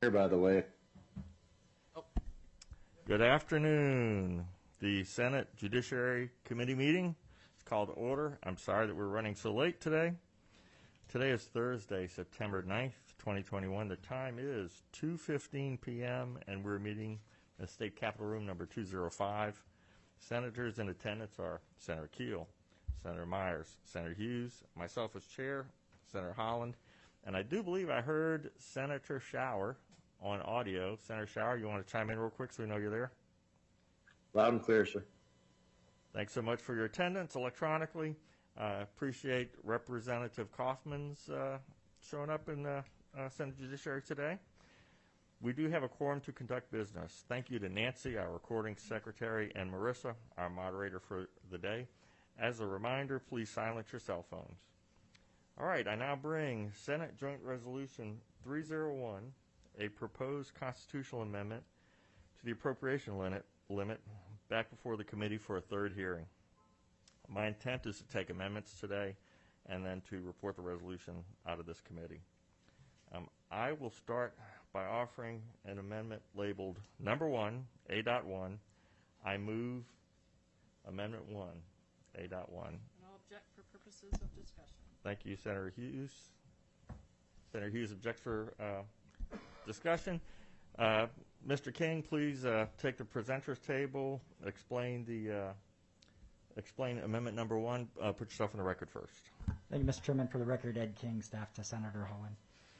Here, by the way. Good afternoon. The Senate Judiciary Committee meeting is called to order. I'm sorry that we're running so late today. Today is Thursday, September 9th, 2021. The time is 2:15 p.m. and we're meeting in State Capitol Room number 205. Senators in attendance are Senator Keel, Senator Myers, Senator Hughes, myself as chair, Senator Holland, and I do believe I heard Senator Schauer on audio. Senator Schauer, you want to chime in real quick so we know you're there? Loud and clear, sir. Thanks so much for your attendance electronically. Appreciate Representative Kaufman's showing up in the Senate Judiciary today. We do have a quorum to conduct business. Thank you to Nancy, our recording secretary, and Marissa, our moderator for the day. As a reminder, please silence your cell phones. All right, I now bring Senate Joint Resolution 301, a proposed constitutional amendment to the appropriation limit back before the committee for a third hearing. My intent is to take amendments today and then to report the resolution out of this committee. I will start by offering an amendment labeled number 1, A.1. I move Amendment 1, A.1. And I'll object for purposes of discussion. Thank you, Senator Hughes. Senator Hughes objects for discussion. Mr. King, please take the presenters table, explain amendment number 1. Put yourself on the record first. Thank you, Mr. Chairman. For the record, Ed King, staff to Senator Holland.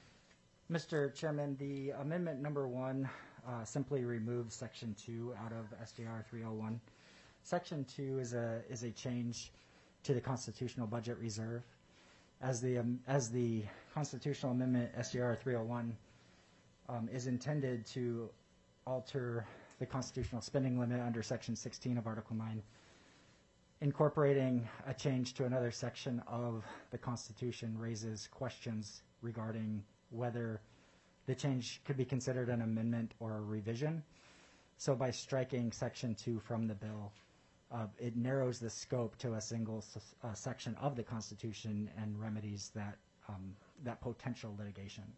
Mr. Chairman, the amendment number 1 simply removes Section 2 out of SJR 301. Section 2 is a change to the constitutional budget reserve. As the constitutional amendment SJR 301 is intended to alter the constitutional spending limit under Section 16 of Article 9, incorporating a change to another section of the Constitution raises questions regarding whether the change could be considered an amendment or a revision. So by striking Section 2 from the bill, it narrows the scope to a single section of the Constitution and remedies that potential litigation.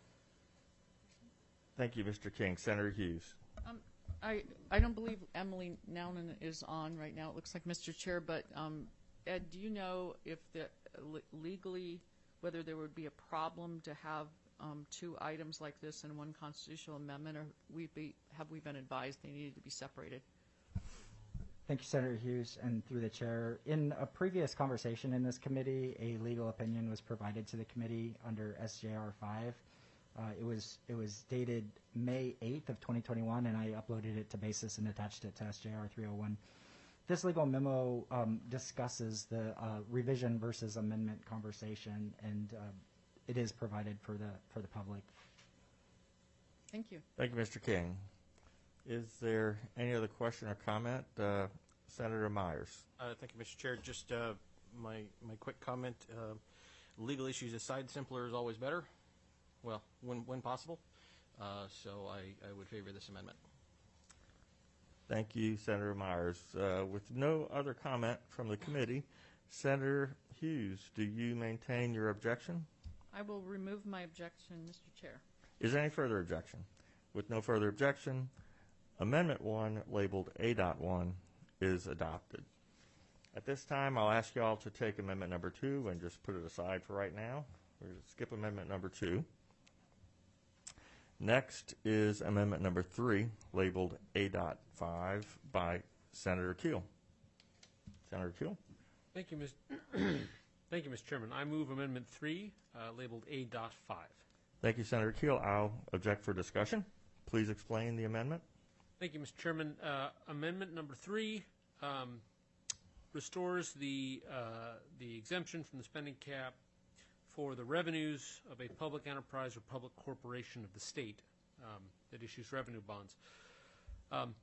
Thank you, Mr. King. Senator Hughes. I don't believe Emily Nounan is on right now. It looks like Mr. Chair, but Ed, do you know if legally whether there would be a problem to have 2 items like this in one constitutional amendment, or have we been advised they needed to be separated? Thank you, Senator Hughes, and through the chair. In a previous conversation in this committee, a legal opinion was provided to the committee under SJR 5. It was dated May 8th of 2021, and I uploaded it to Basis and attached it to SJR 301. This legal memo discusses the revision versus amendment conversation, and it is provided for the public. Thank you. Thank you, Mr. King. Is there any other question or comment? Senator Myers. Thank you, Mr. Chair. Just my quick comment. Legal issues aside, simpler is always better. Well, when possible. So I would favor this amendment. Thank you, Senator Myers. With no other comment from the committee, Senator Hughes, do you maintain your objection? I will remove my objection, Mr. Chair. Is there any further objection? With no further objection, Amendment 1, labeled A.1, is adopted. At this time, I'll ask you all to take Amendment number 2 and just put it aside for right now. We're going to skip Amendment number 2. Next is Amendment number 3, labeled A.5 by Senator Keel. Senator Keel. Thank you, Mr. Chairman. I move Amendment 3, labeled A.5. Thank you, Senator Keel. I'll object for discussion. Please explain the amendment. Thank you, Mr. Chairman. Amendment number 3 restores the exemption from the spending cap for the revenues of a public enterprise or public corporation of the state that issues revenue bonds. And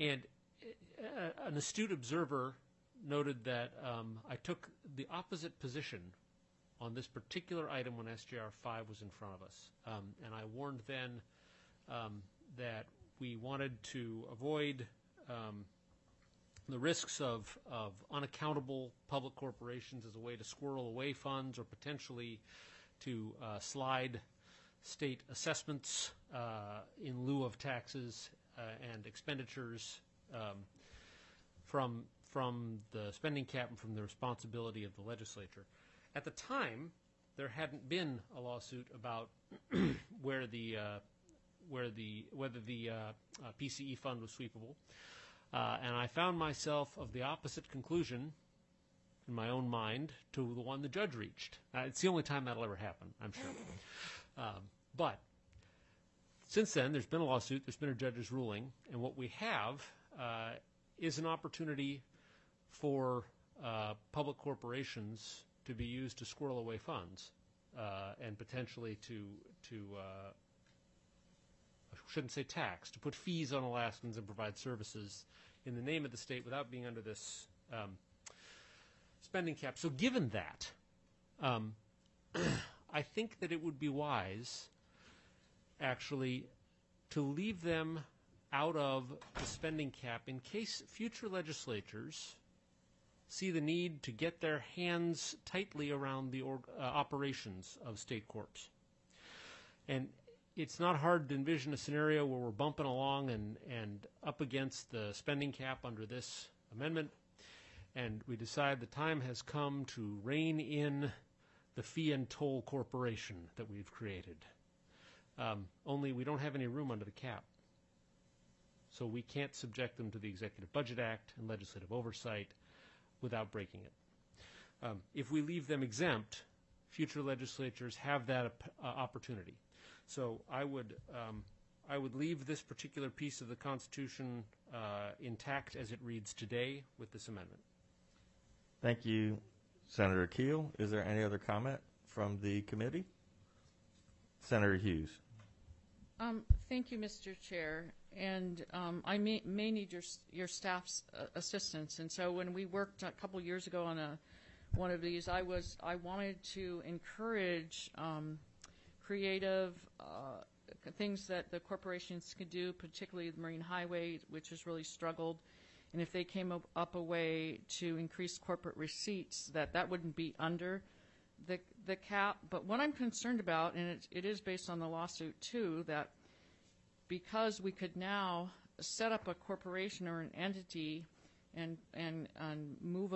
an astute observer noted that I took the opposite position on this particular item when SJR 5 was in front of us. And I warned then that we wanted to avoid the risks of unaccountable public corporations as a way to squirrel away funds or potentially to slide state assessments in lieu of taxes and expenditures from the spending cap and from the responsibility of the legislature. At the time, there hadn't been a lawsuit about whether the PCE fund was sweepable, and I found myself of the opposite conclusion in my own mind to the one the judge reached. It's the only time that'll ever happen, I'm sure. But since then, there's been a lawsuit, there's been a judge's ruling, and what we have is an opportunity for public corporations to be used to squirrel away funds and potentially to I shouldn't say tax, to put fees on Alaskans and provide services in the name of the state without being under this spending cap. So given that, I think that it would be wise, actually, to leave them out of the spending cap in case future legislatures see the need to get their hands tightly around the operations of state corps. And it's not hard to envision a scenario where we're bumping along and up against the spending cap under this amendment, and we decide the time has come to rein in the fee and toll corporation that we've created. Only we don't have any room under the cap. So we can't subject them to the Executive Budget Act and legislative oversight without breaking it. If we leave them exempt, future legislatures have that opportunity. So I would leave this particular piece of the Constitution intact as it reads today with this amendment. Thank you, Senator Keel. Is there any other comment from the committee? Senator Hughes. Thank you, Mr. Chair. And I may need your staff's assistance. And so when we worked a couple years ago on one of these, I wanted to encourage creative things that the corporations could do, particularly the Marine Highway, which has really struggled. And if they came up a way to increase corporate receipts, that wouldn't be under the cap. But what I'm concerned about, and it is based on the lawsuit too, that because we could now set up a corporation or an entity and move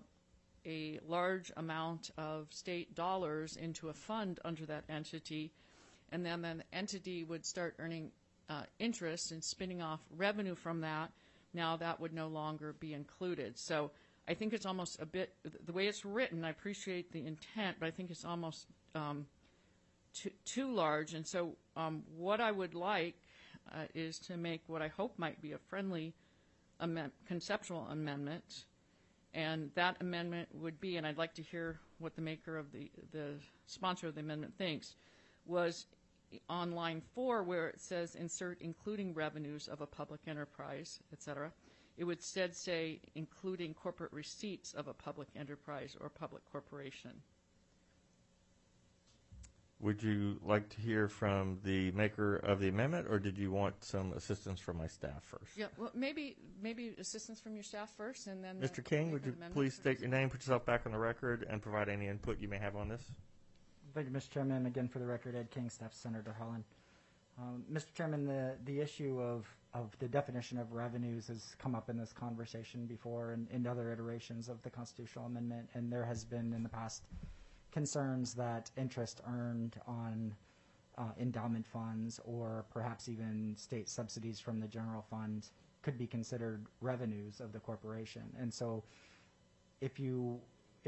a large amount of state dollars into a fund under that entity, and then the entity would start earning interest and spinning off revenue from that, now that would no longer be included. So I think it's almost a bit, the way it's written, I appreciate the intent, but I think it's almost too large. And so what I would like is to make what I hope might be a friendly conceptual amendment. And that amendment would be, and I'd like to hear what the maker of the sponsor of the amendment thinks, was on line 4 where it says insert including revenues of a public enterprise, et cetera. It would instead say including corporate receipts of a public enterprise or public corporation. Would you like to hear from the maker of the amendment, or did you want some assistance from my staff first? Yeah, well, maybe assistance from your staff first, and then Mr. King, would you please state your name, put yourself back on the record, and provide any input you may have on this? Thank you, Mr. Chairman. Again, for the record, Ed King, staff to Senator Holland. Mr. Chairman, the issue of the definition of revenues has come up in this conversation before and in other iterations of the constitutional amendment, and there has been in the past concerns that interest earned on endowment funds or perhaps even state subsidies from the general fund could be considered revenues of the corporation. And so if you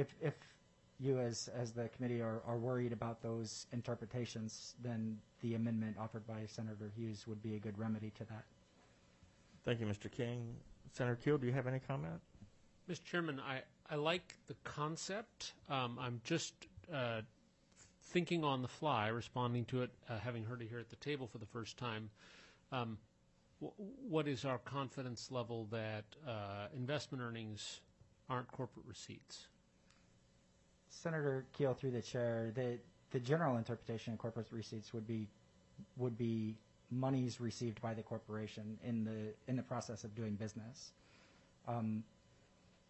as the committee are worried about those interpretations, then the amendment offered by Senator Hughes would be a good remedy to that. Thank you, Mr. King. Senator Keel, do you have any comment? Mr. Chairman, I like the concept. I'm just thinking on the fly, responding to it, having heard it here at the table for the first time. What is our confidence level that investment earnings aren't corporate receipts? Senator Keel, through the chair, the general interpretation of corporate receipts would be monies received by the corporation in the process of doing business.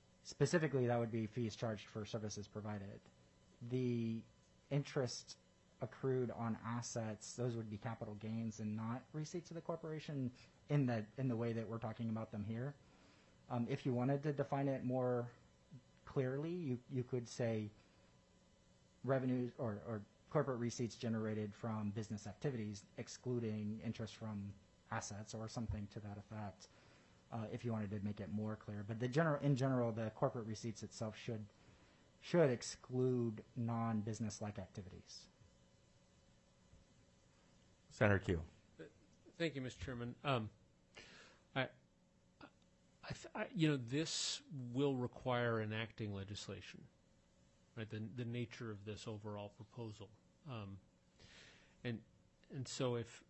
Specifically, that would be fees charged for services provided. The interest accrued on assets, those would be capital gains and not receipts of the corporation in the way that we're talking about them here. If you wanted to define it more clearly, you could say revenues or corporate receipts generated from business activities, excluding interest from assets or something to that effect, if you wanted to make it more clear. But in general, the corporate receipts itself should exclude non-business-like activities. Senator Keel. Thank you, Mr. Chairman. This will require enacting legislation, right? The nature of this overall proposal, and so if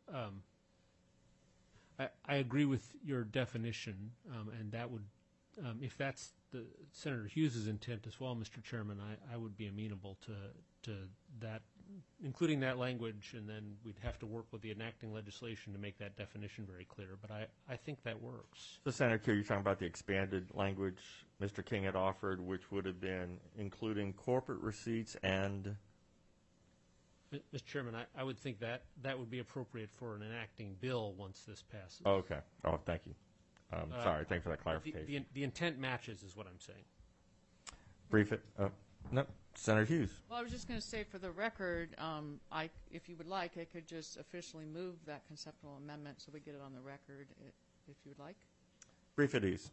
I agree with your definition, and that would, if that's Senator Hughes's intent as well, Mr. Chairman, I would be amenable to that, including that language, and then we'd have to work with the enacting legislation to make that definition very clear. But I think that works. So, Senator Keel, you're talking about the expanded language Mr. King had offered, which would have been including corporate receipts and... Mr. Chairman, I would think that would be appropriate for an enacting bill once this passes. Oh, okay. Oh, thank you. Sorry, thank you for that clarification. The intent matches is what I'm saying. Brief it. No, Senator Hughes. Well, I was just going to say, for the record, if you would like, I could just officially move that conceptual amendment so we get it on the record, if you would like. Brief it, ease.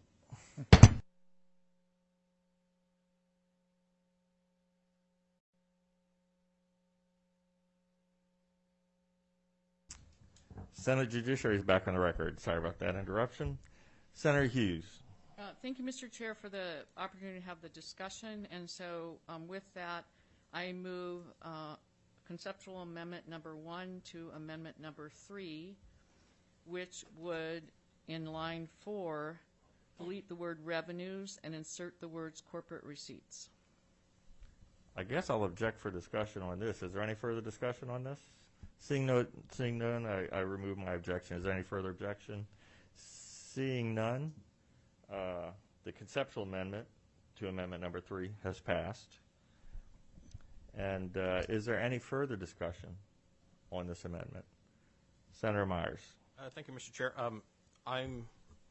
Senate Judiciary is back on the record. Sorry about that interruption. Senator Hughes. Thank you, Mr. Chair, for the opportunity to have the discussion. And so with that, I move conceptual amendment number 1 to amendment number 3, which would, in line 4, delete the word revenues and insert the words corporate receipts. I guess I'll object for discussion on this. Is there any further discussion on this? Seeing none, I remove my objection. Is there any further objection? Seeing none, the conceptual amendment to amendment number 3 has passed. And is there any further discussion on this amendment? Senator Myers. Thank you, Mr. Chair. I'm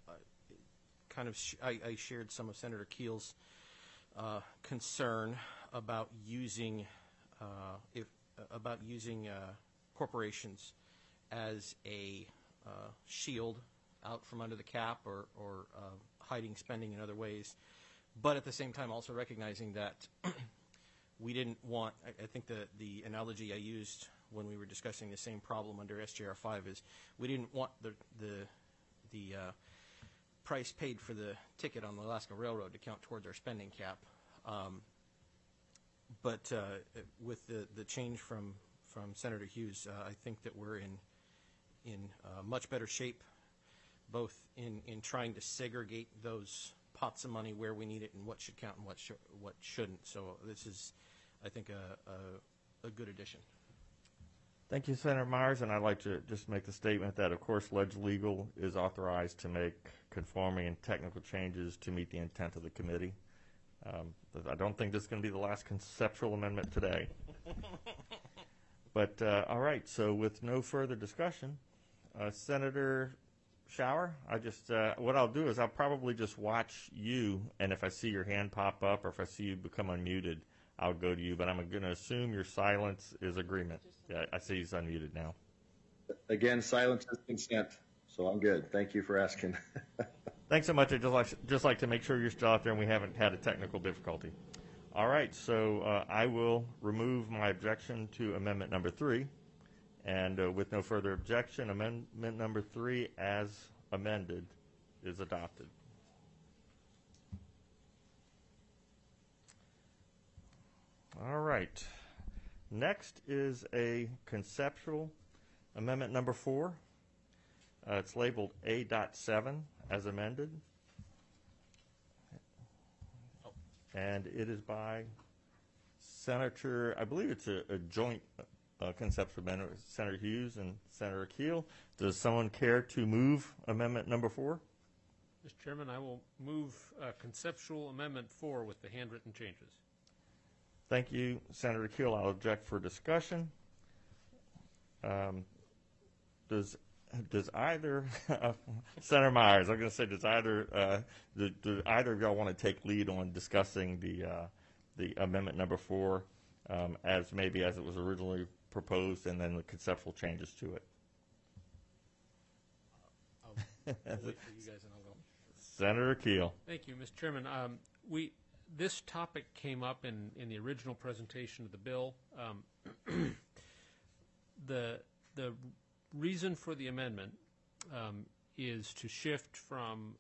I shared some of Senator Keel's concern about using corporations as a shield out from under the cap or hiding spending in other ways, but at the same time also recognizing that we didn't want, I think the analogy I used when we were discussing the same problem under SJR 5 is we didn't want the price paid for the ticket on the Alaska Railroad to count towards our spending cap. But with the change from Senator Hughes, I think that we're in much better shape, both in trying to segregate those pots of money where we need it and what should count and what shouldn't. So this is, I think, a good addition. Thank you, Senator Myers, and I'd like to just make the statement that, of course, Ledge Legal is authorized to make conforming and technical changes to meet the intent of the committee. I don't think this is going to be the last conceptual amendment today. But, all right, so with no further discussion, Senator Shower, what I'll do is I'll probably just watch you, and if I see your hand pop up or if I see you become unmuted, I'll go to you, but I'm going to assume your silence is agreement. Yeah, I see he's unmuted now. Again, silence is consent, so I'm good. Thank you for asking. Thanks so much. I'd just like to make sure you're still out there and we haven't had a technical difficulty. All right, so I will remove my objection to amendment number 3, and with no further objection, amendment number 3 as amended is adopted. All right. Next is a conceptual amendment number 4. It's labeled A.7 as amended. And it is by Senator, I believe it's a joint conceptual amendment with Senator Hughes and Senator Keel. Does someone care to move amendment number 4? Mr. Chairman, I will move conceptual amendment 4 with the handwritten changes. Thank you, Senator Keel. I'll object for discussion. does either Senator Myers? I'm going to say does either do either of y'all want to take lead on discussing the amendment number 4 as it was originally proposed, and then the conceptual changes to it? I'll wait for you guys and I'll go. Senator Keel. Thank you, Mr. Chairman. This topic came up in the original presentation of the bill. The reason for the amendment is to shift from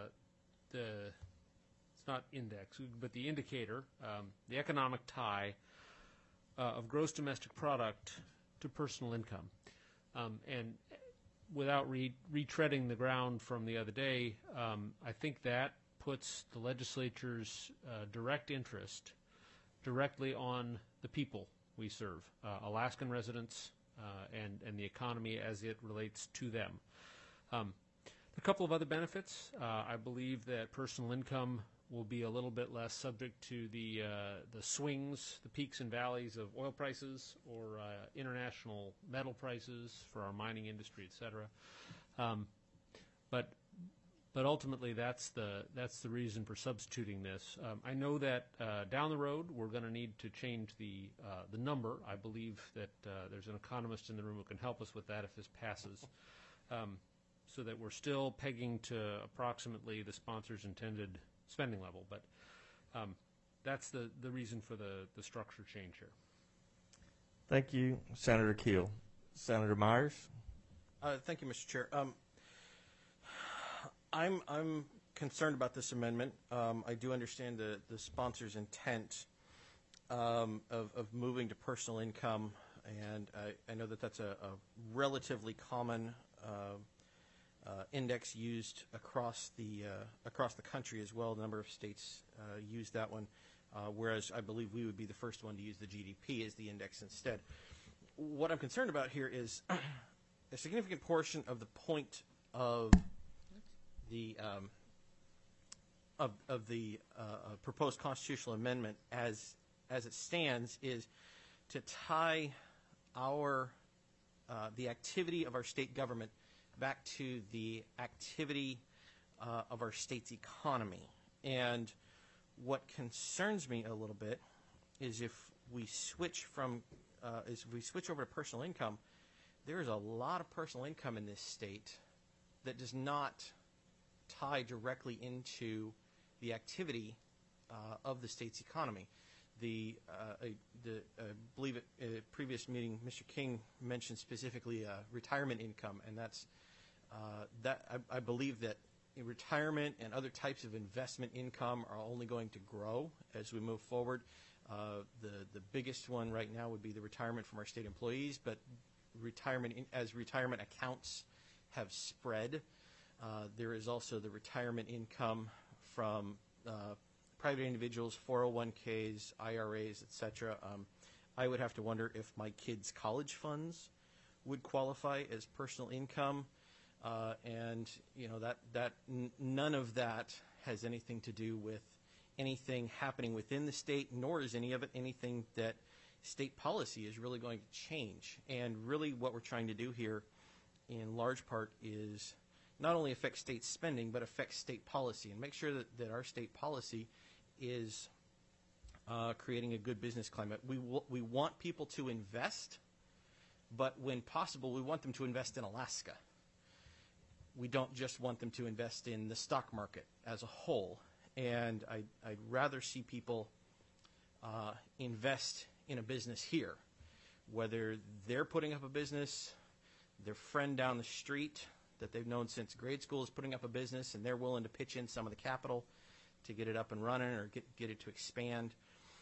it's not index, but the indicator, the economic tie of gross domestic product to personal income. And without retreading the ground from the other day, I think that puts the legislature's direct interest directly on the people we serve, Alaskan residents, and the economy as it relates to them. A couple of other benefits. I believe that personal income will be a little bit less subject to the swings, the peaks and valleys of oil prices or international metal prices for our mining industry, et cetera. But ultimately, that's the reason for substituting this. I know that down the road we're going to need to change the number. I believe that there's an economist in the room who can help us with that if this passes, so that we're still pegging to approximately the sponsor's intended spending level. But that's the reason for the structure change here. Thank you, Senator Keel. Senator Myers. Thank you, Mr. Chair. I'm concerned about this amendment. I do understand the sponsor's intent of moving to personal income, and I know that that's a relatively common index used across the country as well. A number of states use that one, whereas I believe we would be the first one to use the GDP as the index instead. What I'm concerned about here is a significant portion of the point of the proposed constitutional amendment as it stands is to tie the activity of our state government back to the activity of our state's economy. And what concerns me a little bit is if we switch over to personal income, there is a lot of personal income in this state that does not tie directly into the activity of the state's economy. I believe at a previous meeting, Mr. King mentioned specifically retirement income, and I believe that retirement and other types of investment income are only going to grow as we move forward. The biggest one right now would be the retirement from our state employees, but as retirement accounts have spread, there is also the retirement income from private individuals, 401ks, IRAs, etc. I would have to wonder if my kids' college funds would qualify as personal income, and none of that has anything to do with anything happening within the state, nor is any of it anything that state policy is really going to change. And really what we're trying to do here in large part is not only affect state spending, but affect state policy and make sure that our state policy is creating a good business climate. We want people to invest, but when possible, we want them to invest in Alaska. We don't just want them to invest in the stock market as a whole. And I'd rather see people invest in a business here, whether they're putting up a business, their friend down the street that they've known since grade school is putting up a business, and they're willing to pitch in some of the capital to get it up and running or get it to expand.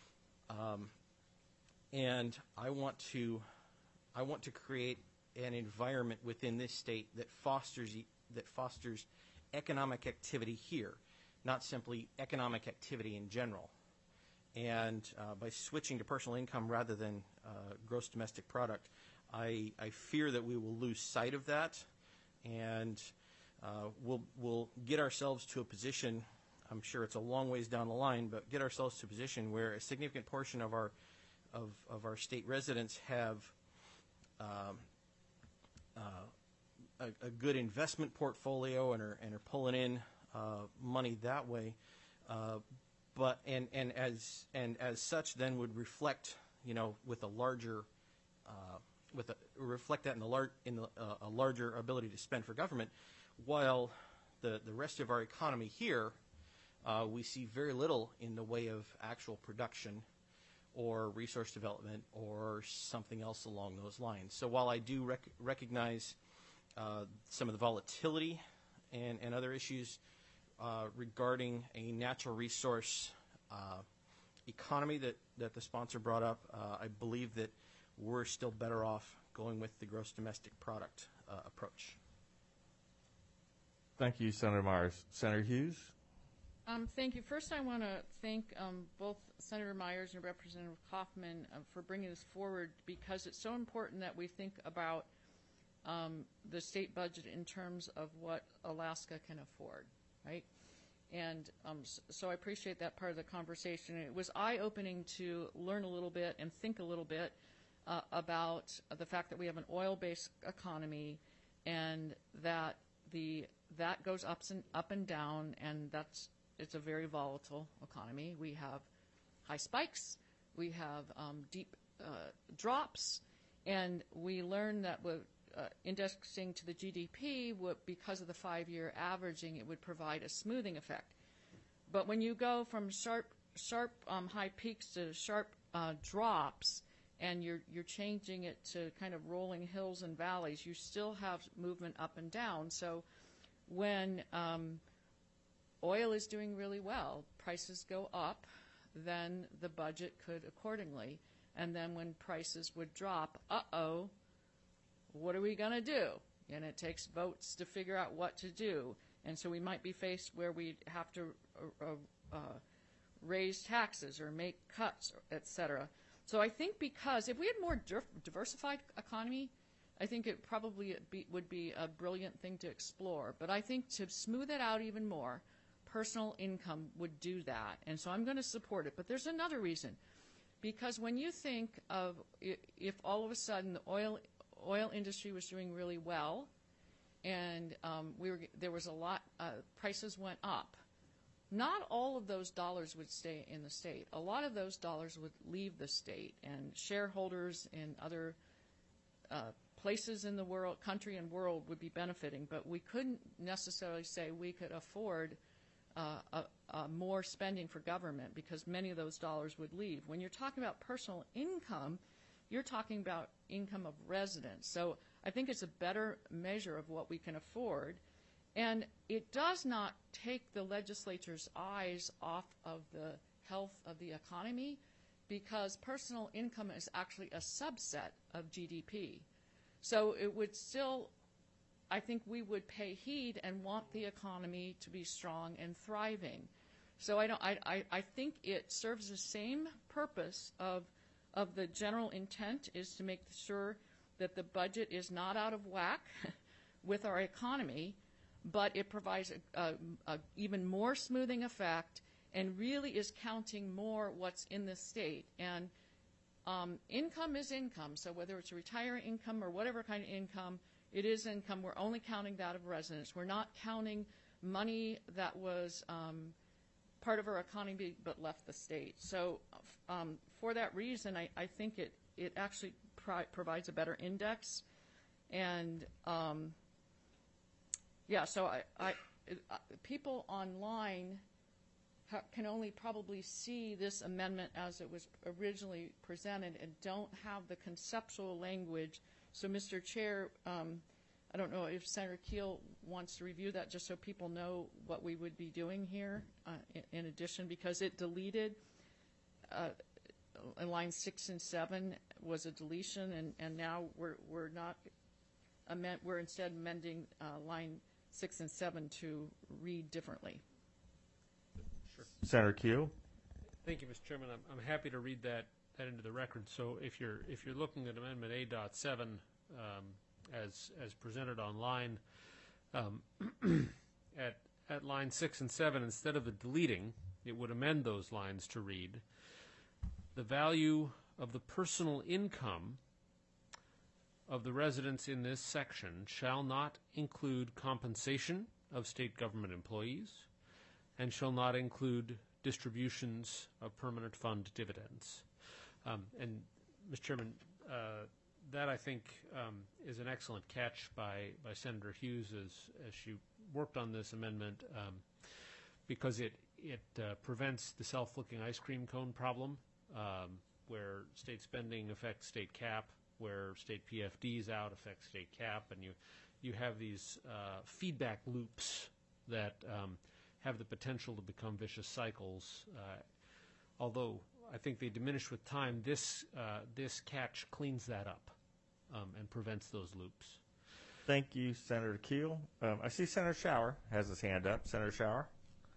And I want to create an environment within this state that fosters economic activity here, not simply economic activity in general. And by switching to personal income rather than gross domestic product, I fear that we will lose sight of that, and we'll get ourselves to a position, I'm sure it's a long ways down the line, but get ourselves to a position where a significant portion of our state residents have a good investment portfolio and are pulling in money that way. But as such, then would reflect, with a larger reflect that in a larger ability to spend for government, while the rest of our economy here, we see very little in the way of actual production or resource development or something else along those lines. So while I do recognize some of the volatility and other issues regarding a natural resource economy that the sponsor brought up, I believe that we're still better off going with the gross domestic product approach. Thank you, Senator Myers. Senator Hughes? Thank you. First, I want to thank both Senator Myers and Representative Kaufman for bringing this forward, because it's so important that we think about the state budget in terms of what Alaska can afford, right? And so I appreciate that part of the conversation. It was eye-opening to learn a little bit and think a little bit about the fact that we have an oil-based economy, and that that goes up and down, and it's a very volatile economy. We have high spikes, we have deep drops, and we learned that with indexing to the GDP, because of the 5-year averaging, it would provide a smoothing effect. But when you go from sharp high peaks to sharp drops, and you're changing it to kind of rolling hills and valleys, you still have movement up and down. So when oil is doing really well, prices go up, then the budget could accordingly. And then when prices would drop, what are we going to do? And it takes votes to figure out what to do. And so we might be faced where we'd have to raise taxes or make cuts, et cetera. So I think because if we had more diversified economy, I think it probably would be a brilliant thing to explore. But I think to smooth it out even more, personal income would do that. And so I'm going to support it. But there's another reason. Because when you think of if all of a sudden the oil industry was doing really well, and there was a lot, prices went up, not all of those dollars would stay in the state. A lot of those dollars would leave the state, and shareholders in other places in the world, country and world, would be benefiting. But we couldn't necessarily say we could afford more spending for government, because many of those dollars would leave. When you're talking about personal income, you're talking about income of residents. So I think it's a better measure of what we can afford. And it does not take the legislature's eyes off of the health of the economy, because personal income is actually a subset of GDP. So it would still, I think we would pay heed and want the economy to be strong and thriving. So I think it serves the same purpose of the general intent, is to make sure that the budget is not out of whack with our economy, but it provides a even more smoothing effect and really is counting more what's in the state. And income is income, so whether it's a retirement income or whatever kind of income, it is income. We're only counting that of residents. We're not counting money that was part of our economy but left the state. So for that reason, I think it actually provides a better index. And so people online can only probably see this amendment as it was originally presented and don't have the conceptual language. So, Mr. Chair, I don't know if Senator Keel wants to review that just so people know what we would be doing here in addition, because it deleted line 6 and 7 was a deletion, and now we're instead amending line 6 and 7 to read differently. Sure. Senator Keel? Thank you, Mr. Chairman. I'm happy to read that into the record. So if you're looking at Amendment A.7 as presented online, at line 6 and 7, instead of the deleting, it would amend those lines to read, the value of the personal income of the residents in this section shall not include compensation of state government employees and shall not include distributions of permanent fund dividends. And, Mr. Chairman, that I think is an excellent catch by Senator Hughes as she worked on this amendment, because it prevents the self-looking ice cream cone problem, where state spending affects state cap, where state PFDs out affects state cap, and you have these feedback loops that have the potential to become vicious cycles. Although I think they diminish with time, this catch cleans that up and prevents those loops. Thank you, Senator Keel. I see Senator Shower has his hand up. Senator Shower.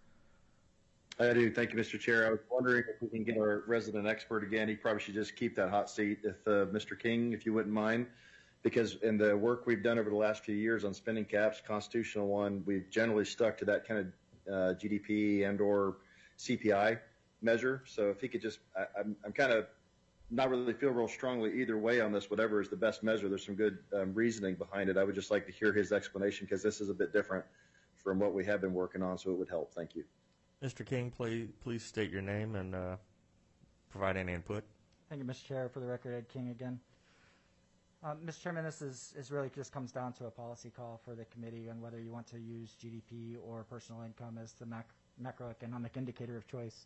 I do. Thank you, Mr. Chair. I was wondering if we can get our resident expert again. He probably should just keep that hot seat, if Mr. King, if you wouldn't mind, because in the work we've done over the last few years on spending caps, constitutional one, we've generally stuck to that kind of GDP and or CPI measure. So if he could just, I'm kind of not really feel real strongly either way on this, whatever is the best measure. There's some good reasoning behind it. I would just like to hear his explanation, because this is a bit different from what we have been working on, so it would help. Thank you. Mr. King, please state your name and provide any input. Thank you, Mr. Chair. For the record, Ed King again. Mr. Chairman, this is really just comes down to a policy call for the committee on whether you want to use GDP or personal income as the macroeconomic indicator of choice.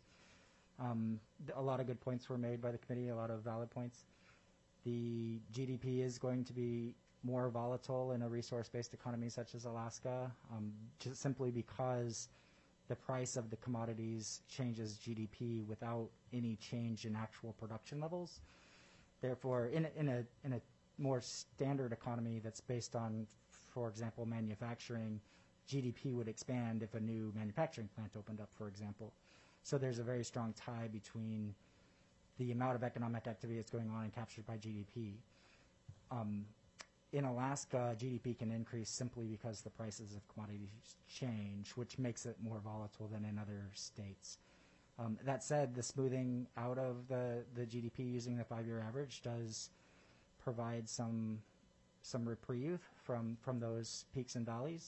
A lot of good points were made by the committee, a lot of valid points. The GDP is going to be more volatile in a resource-based economy such as Alaska, just simply because the price of the commodities changes GDP without any change in actual production levels. Therefore, in a more standard economy that's based on, for example, manufacturing, GDP would expand if a new manufacturing plant opened up, for example. So there's a very strong tie between the amount of economic activity that's going on and captured by GDP. In Alaska, GDP can increase simply because the prices of commodities change, which makes it more volatile than in other states. That said, the smoothing out of the GDP using the 5-year average does provide some reprieve from those peaks and valleys.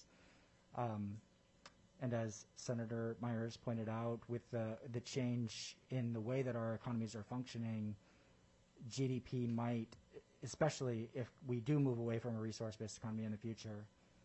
And as Senator Myers pointed out, with the change in the way that our economies are functioning, GDP might, especially if we do move away from a resource-based economy in the future,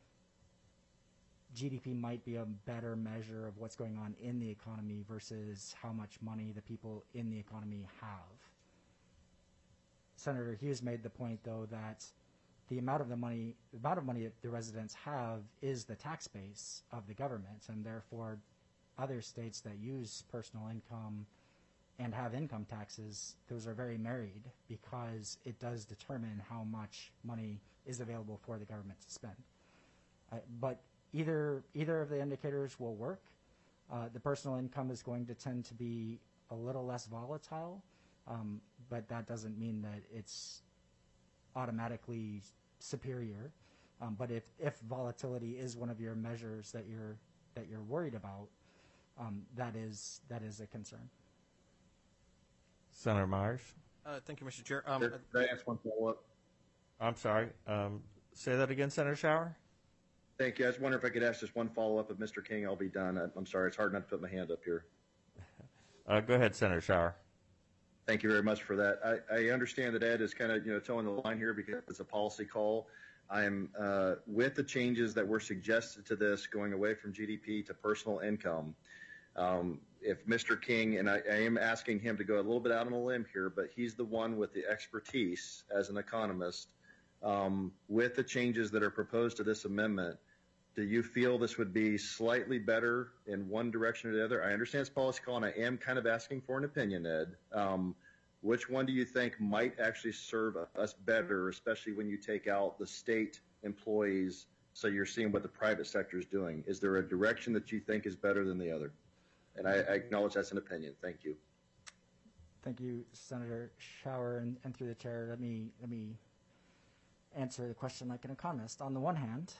GDP might be a better measure of what's going on in the economy versus how much money the people in the economy have. Senator Hughes made the point, though, that the amount of money that the residents have is the tax base of the government, and therefore other states that use personal income and have income taxes, those are very married because it does determine how much money is available for the government to spend. But either of the indicators will work. The personal income is going to tend to be a little less volatile, but that doesn't mean that it's automatically superior. But if volatility is one of your measures that you're worried about, that is a concern. Senator Myers. Thank you, Mr. Chair. Could I ask one follow-up? I'm sorry. Say that again, Senator Shower. Thank you. I was wondering if I could ask just one follow-up of Mr. King. I'll be done. I'm sorry. It's hard not to put my hand up here. Go ahead, Senator Shower. Thank you very much for that. I understand that Ed is kind of towing the line here because it's a policy call. I'm with the changes that were suggested to this, going away from GDP to personal income. If Mr. King, and I am asking him to go a little bit out on a limb here, but he's the one with the expertise as an economist, with the changes that are proposed to this amendment, do you feel this would be slightly better in one direction or the other? I understand it's policy call, and I am kind of asking for an opinion, Ed. Which one do you think might actually serve us better, especially when you take out the state employees, so you're seeing what the private sector is doing? Is there a direction that you think is better than the other? And I acknowledge that's an opinion. Thank you. Thank you, Senator Shower, and through the chair, let me answer the question like an economist. On the one hand,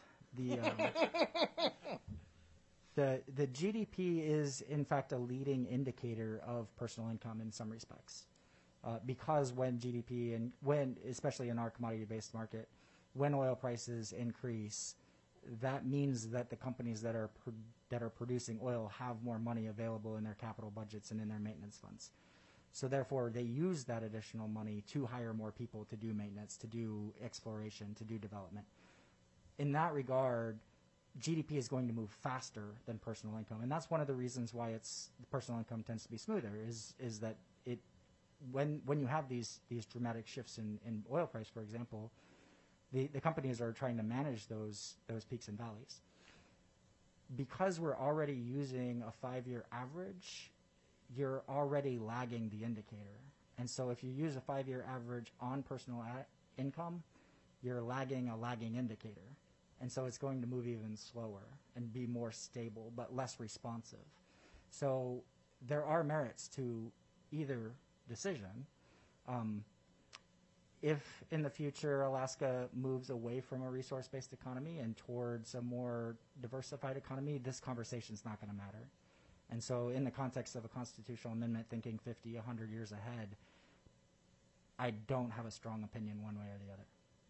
the GDP is in fact a leading indicator of personal income in some respects, because when GDP and especially in our commodity-based market, when oil prices increase, that means that the companies that are producing oil have more money available in their capital budgets and in their maintenance funds. So therefore, they use that additional money to hire more people to do maintenance, to do exploration, to do development. In that regard, GDP is going to move faster than personal income, and that's one of the reasons why personal income tends to be smoother. Is that it when you have these dramatic shifts in oil price, for example, the companies are trying to manage those peaks and valleys. Because we're already using a 5-year average, you're already lagging the indicator. And so if you use a 5-year average on personal income, you're lagging a lagging indicator. And so it's going to move even slower and be more stable but less responsive. So there are merits to either decision. If in the future Alaska moves away from a resource-based economy and towards a more diversified economy, this conversation is not going to matter. And so in the context of a constitutional amendment thinking 50, 100 years ahead, I don't have a strong opinion one way or the other.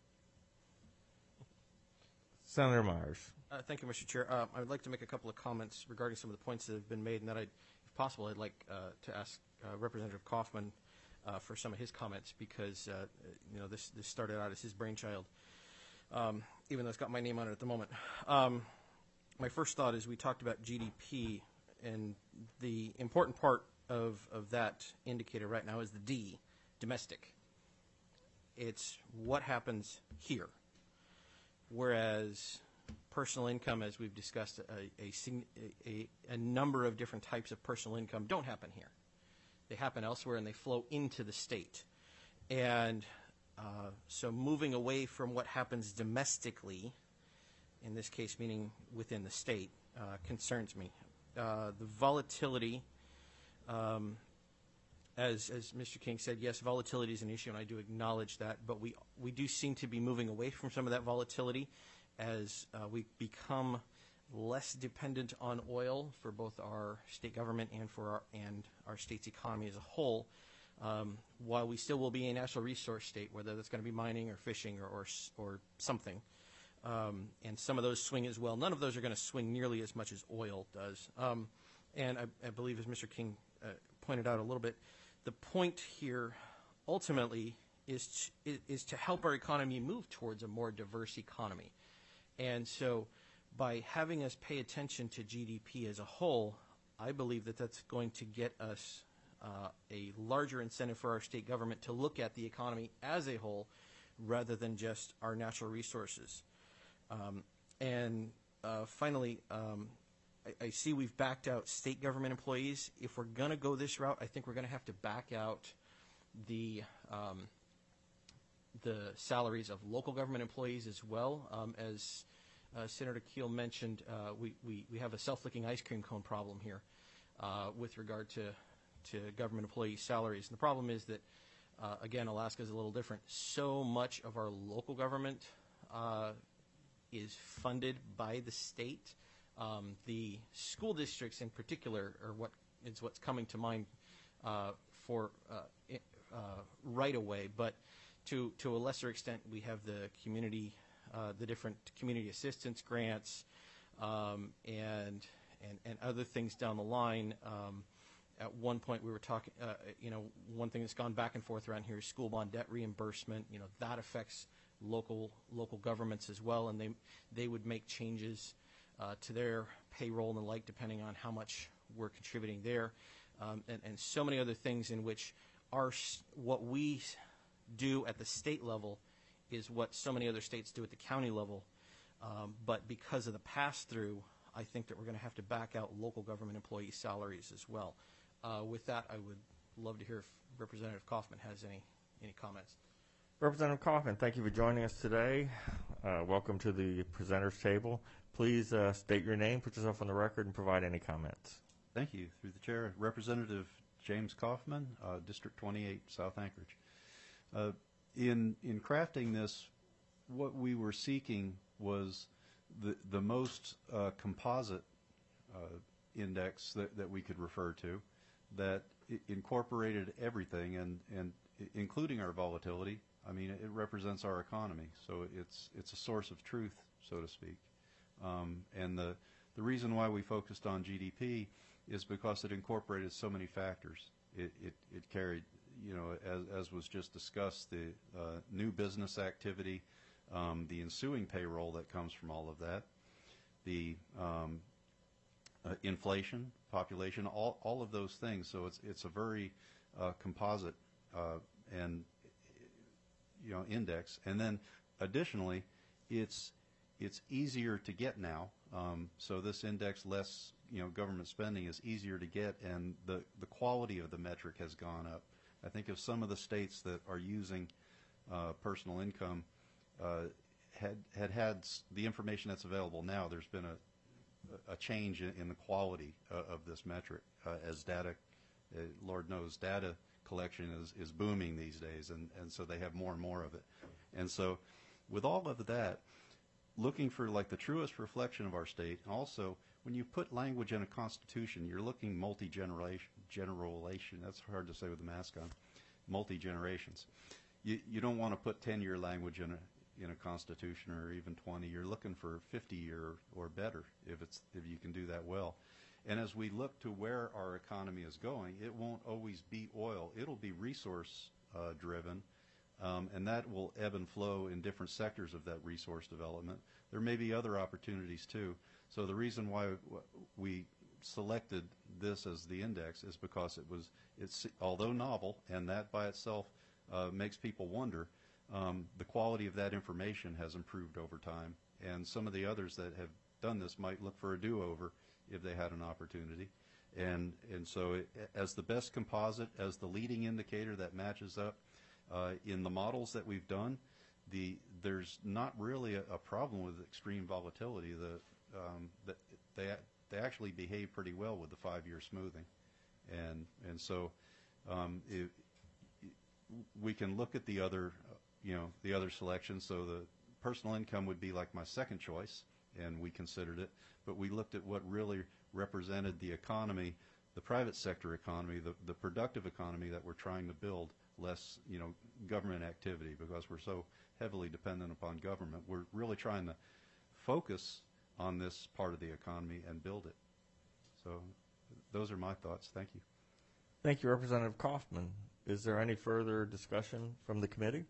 Senator Myers. Thank you, Mr. Chair. I would like to make a couple of comments regarding some of the points that have been made, and that, if possible, I'd like to ask Representative Kaufman for some of his comments, because this started out as his brainchild, even though it's got my name on it at the moment. My first thought is we talked about GDP, and the important part of that indicator right now is the D, domestic. It's what happens here. Whereas personal income, as we've discussed, a number of different types of personal income don't happen here. They happen elsewhere, and they flow into the state. And so moving away from what happens domestically, in this case meaning within the state, concerns me. The volatility, as Mr. King said, yes, volatility is an issue, and I do acknowledge that, but we do seem to be moving away from some of that volatility as we become less dependent on oil for both our state government and for our state's economy as a whole, while we still will be a natural resource state, whether that's going to be mining or fishing or something. And some of those swing as well. None of those are going to swing nearly as much as oil does. And I believe, as Mr. King pointed out a little bit, the point here ultimately is to help our economy move towards a more diverse economy. And so by having us pay attention to GDP as a whole, I believe that that's going to get us a larger incentive for our state government to look at the economy as a whole rather than just our natural resources. Finally, I see we've backed out state government employees. If we're going to go this route, I think we're going to have to back out the salaries of local government employees as well. As Senator Keel mentioned, we have a self-licking ice cream cone problem here with regard to government employee salaries. And the problem is that, again, Alaska is a little different. So much of our local government is funded by the state. The school districts in particular are what's coming to mind for right away, but to a lesser extent we have the different community assistance grants and other things down the line. At one point we were talking, one thing that's gone back and forth around here is school bond debt reimbursement. That affects local governments as well, and they would make changes to their payroll and the like, depending on how much we're contributing there, and so many other things in which what we do at the state level is what so many other states do at the county level. But because of the pass-through, I think that we're going to have to back out local government employee salaries as well. With that, I would love to hear if Representative Kaufman has any comments. Representative Kaufman, thank you for joining us today. Welcome to the presenters table. Please state your name, put yourself on the record, and provide any comments. Thank you. Through the chair, Representative James Kaufman, District 28, South Anchorage. In crafting this, what we were seeking was the most composite index that we could refer to that incorporated everything, and including our volatility, I mean, it represents our economy, so it's a source of truth, so to speak. And the reason why we focused on GDP is because it incorporated so many factors. It carried, you know, as was just discussed, the new business activity, the ensuing payroll that comes from all of that, the inflation, population, all of those things. So it's a very composite and index. And then additionally, it's easier to get now. So this index, less government spending, is easier to get, and the quality of the metric has gone up. I think of some of the states that are using personal income had the information that's available now. There's been a change in the quality of this metric as data. Lord knows, data collection is booming these days, and so they have more and more of it. And so with all of that, looking for like the truest reflection of our state, and also when you put language in a constitution, you're looking multi-generation. That's hard to say with the mask on. Multi-generations. You don't want to put 10-year language in a constitution, or even 20. You're looking for 50-year or better if you can do that well. And as we look to where our economy is going, it won't always be oil. It'll be resource driven, and that will ebb and flow in different sectors of that resource development. There may be other opportunities too. So the reason why we selected this as the index is because it's although novel, and that by itself makes people wonder, the quality of that information has improved over time. And some of the others that have done this might look for a do-over if they had an opportunity. And so as the best composite, as the leading indicator that matches up, in the models that we've done, there's not really a problem with extreme volatility. They actually behave pretty well with the 5-year smoothing. And so we can look at the other selections. So the personal income would be like my second choice, and we considered it. But we looked at what really represented the economy, the private sector economy, the productive economy that we're trying to build, less government activity, because we're so heavily dependent upon government. We're really trying to focus on this part of the economy and build it. So those are my thoughts. Thank you. Thank you, Representative Kaufman. Is there any further discussion from the committee?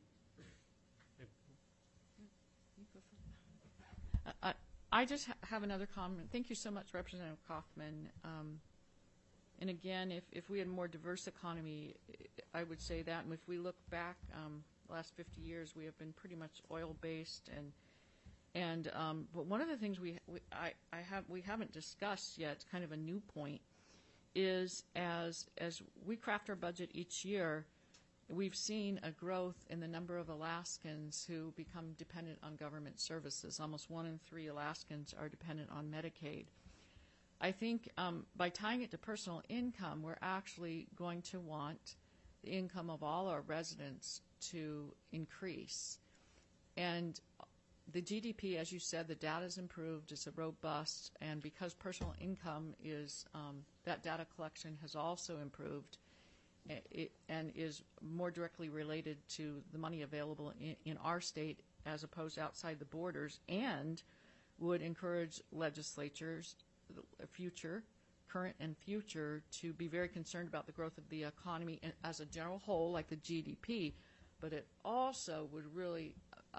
I just have another comment. Thank you so much, Representative Kaufman. And again, if we had a more diverse economy, I would say that. And if we look back, the last 50 years, we have been pretty much oil-based. But one of the things we haven't discussed yet, it's kind of a new point, is as we craft our budget each year, we've seen a growth in the number of Alaskans who become dependent on government services. Almost 1 in 3 Alaskans are dependent on Medicaid. I think by tying it to personal income, we're actually going to want the income of all our residents to increase. And the GDP, as you said, the data is improved, it's a robust, and because personal income is, that data collection has also improved and is more directly related to the money available in our state as opposed to outside the borders, and would encourage legislatures, current and future, to be very concerned about the growth of the economy as a general whole, like the GDP, but it also would really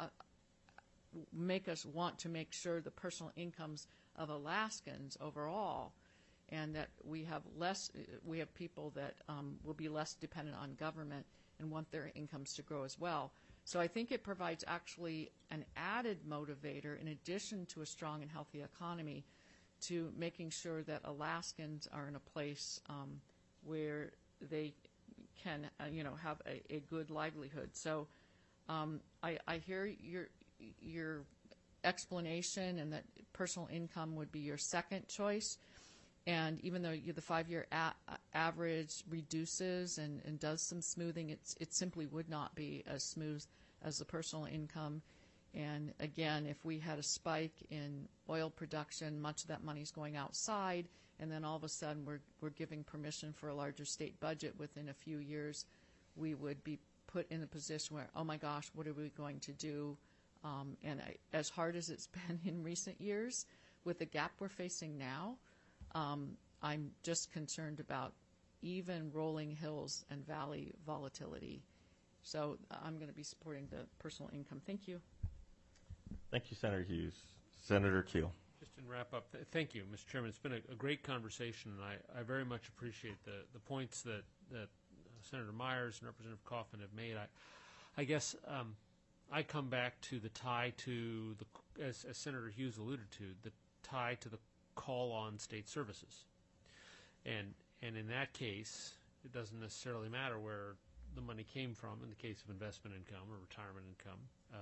make us want to make sure the personal incomes of Alaskans overall, and that we have people that will be less dependent on government and want their incomes to grow as well. So I think it provides actually an added motivator in addition to a strong and healthy economy to making sure that Alaskans are in a place where they can have a good livelihood. So I hear your explanation, and that personal income would be your second choice. And even though the 5-year average reduces and does some smoothing, it simply would not be as smooth as the personal income. And again, if we had a spike in oil production, much of that money is going outside, and then all of a sudden we're giving permission for a larger state budget within a few years, we would be put in a position where, oh my gosh, what are we going to do? As hard as it's been in recent years, with the gap we're facing now, I'm just concerned about even rolling hills and valley volatility. So I'm going to be supporting the personal income. Thank you. Thank you, Senator Hughes. Senator Keel. Just in wrap up, thank you, Mr. Chairman. It's been a great conversation, and I very much appreciate the points that Senator Myers and Representative Kaufman have made. I guess I come back to the tie to as Senator Hughes alluded to, the tie to the call on state services, and in that case, it doesn't necessarily matter where the money came from. In the case of investment income or retirement income,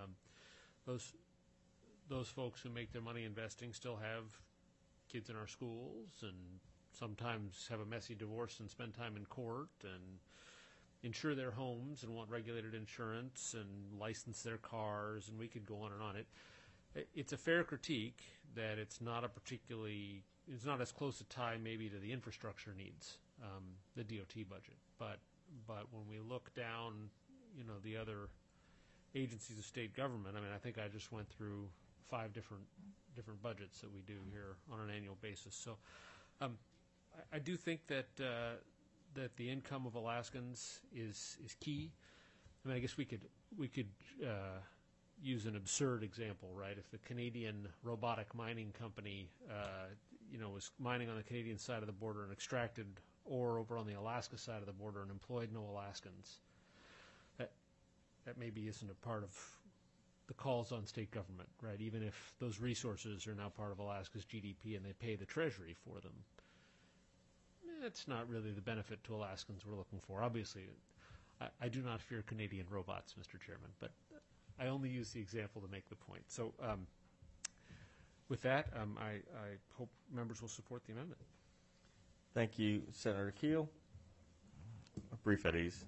those folks who make their money investing still have kids in our schools and sometimes have a messy divorce and spend time in court and insure their homes and want regulated insurance and license their cars, and we could go on and on. It's a fair critique that it's not as close a tie maybe to the infrastructure needs, the DOT budget. But when we look down, the other agencies of state government, I think I just went through 5 different budgets that we do here on an annual basis. So I do think that the income of Alaskans is key. I guess we could use an absurd example, right? If the Canadian Robotic Mining Company, was mining on the Canadian side of the border and extracted ore over on the Alaska side of the border and employed no Alaskans, that maybe isn't a part of the calls on state government, right? Even if those resources are now part of Alaska's GDP and they pay the Treasury for them, it's not really the benefit to Alaskans we're looking for. Obviously, I do not fear Canadian robots, Mr. Chairman, but I only use the example to make the point. So with that, I hope members will support the amendment. Thank you, Senator Keel. A brief at ease.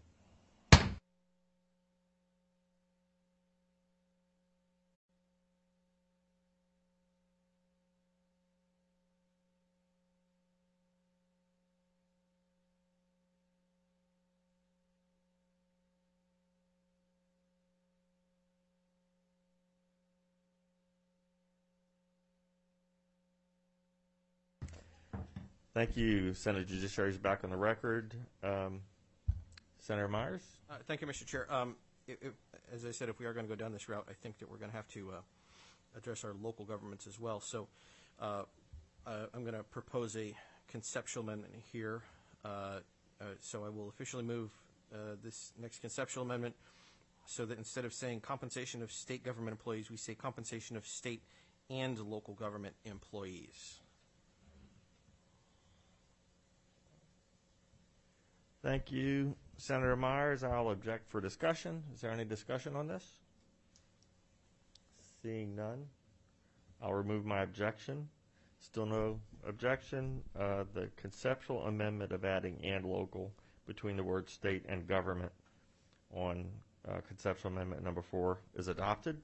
Thank you. Senate Judiciary is back on the record. Senator Myers? Thank you, Mr. Chair. As I said, if we are going to go down this route, I think that we're going to have to address our local governments as well. So I'm going to propose a conceptual amendment here. So I will officially move this next conceptual amendment so that instead of saying compensation of state government employees, we say compensation of state and local government employees. Thank you, Senator Myers. I'll object for discussion. Is there any discussion on this? Seeing none, I'll remove my objection. Still no objection. The conceptual amendment of adding and local between the words state and government on conceptual amendment number 4 is adopted.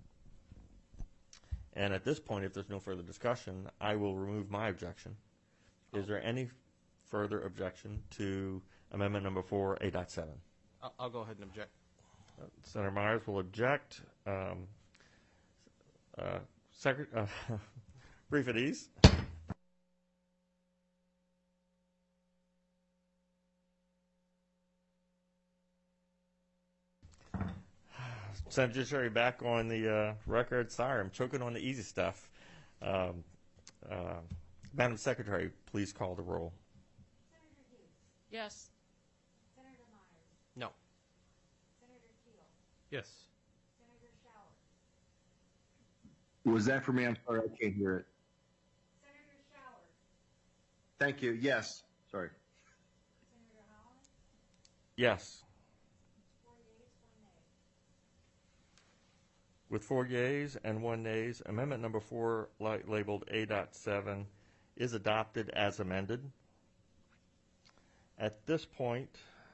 And at this point, if there's no further discussion, I will remove my objection. Is there any further objection to amendment number 4, A.7? I'll go ahead and object. Senator Myers will object. Brief at ease. Senate Judiciary back on the record. Sorry, I'm choking on the easy stuff. Madam Secretary, please call the roll. Senator Hughes. Yes. Senator Myers. No. Senator Keel. Yes. Senator Schauer. Was that for me? I'm sorry, I can't hear it. Senator Schauer. Thank you. Yes. Sorry. Senator Holland. Yes. 4 yeas, 1 nay. With 4 yeas and 1 nays, amendment number 4, labeled A.7, is adopted as amended. At this point,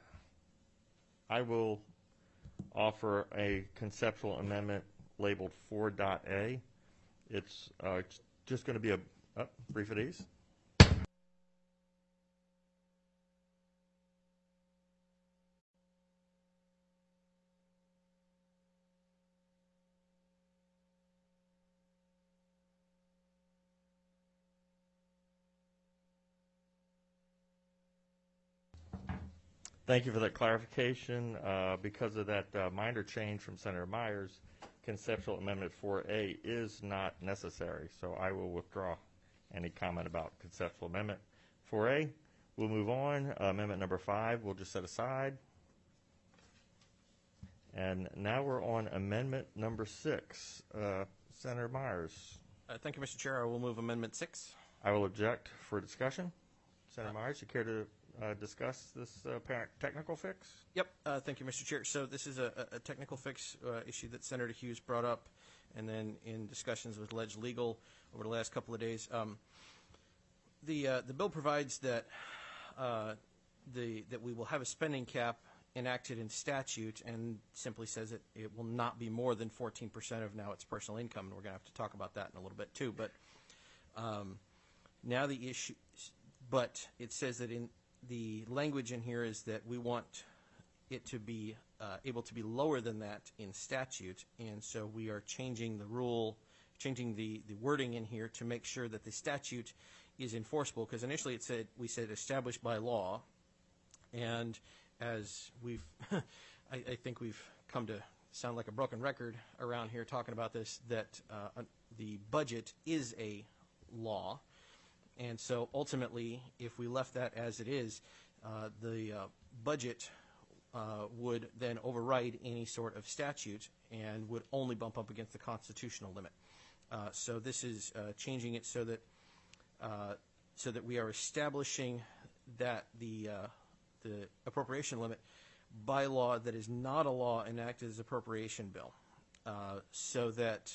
I will offer a conceptual amendment labeled 4.A. It's just going to be a brief at ease. Thank you for that clarification. Because of that minor change from Senator Myers, conceptual amendment 4A is not necessary, so I will withdraw any comment about conceptual amendment 4A. We'll move on. Amendment number 5 we'll just set aside. And now we're on amendment number 6. Senator Myers. Thank you, Mr. Chair. I will move Amendment 6. I will object for discussion. Senator Myers, you care to discuss this apparent technical fix? Yep. Thank you, Mr. Chair. So this is a technical fix issue that Senator Hughes brought up, and then in discussions with Ledge Legal over the last couple of days. The bill provides that that we will have a spending cap enacted in statute, and simply says it will not be more than 14% of now its personal income, and we're going to have to talk about that in a little bit too. But now the issue, but it says that in the language in here is that we want it to be able to be lower than that in statute, and so we are changing the rule, changing the wording in here to make sure that the statute is enforceable, because initially we said established by law, and as we've I think we've come to sound like a broken record around here talking about this, that the budget is a law, and so ultimately if we left that as it is, the budget would then override any sort of statute and would only bump up against the constitutional limit. So this is changing it so that we are establishing that the appropriation limit by law that is not a law enacted as appropriation bill, so that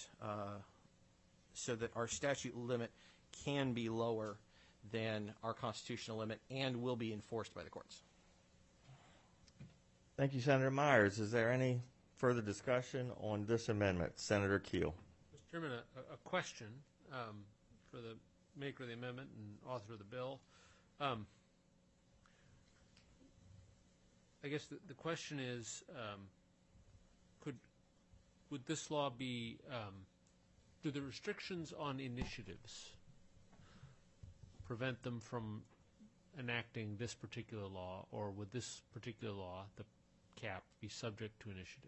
our statute limit can be lower than our constitutional limit and will be enforced by the courts. Thank you, Senator Myers. Is there any further discussion on this amendment? Senator Keel. Mr. Chairman, a question for the maker of the amendment and author of the bill. I guess the question is, would this law be, do the restrictions on initiatives prevent them from enacting this particular law, or would this particular law, the cap, be subject to initiative?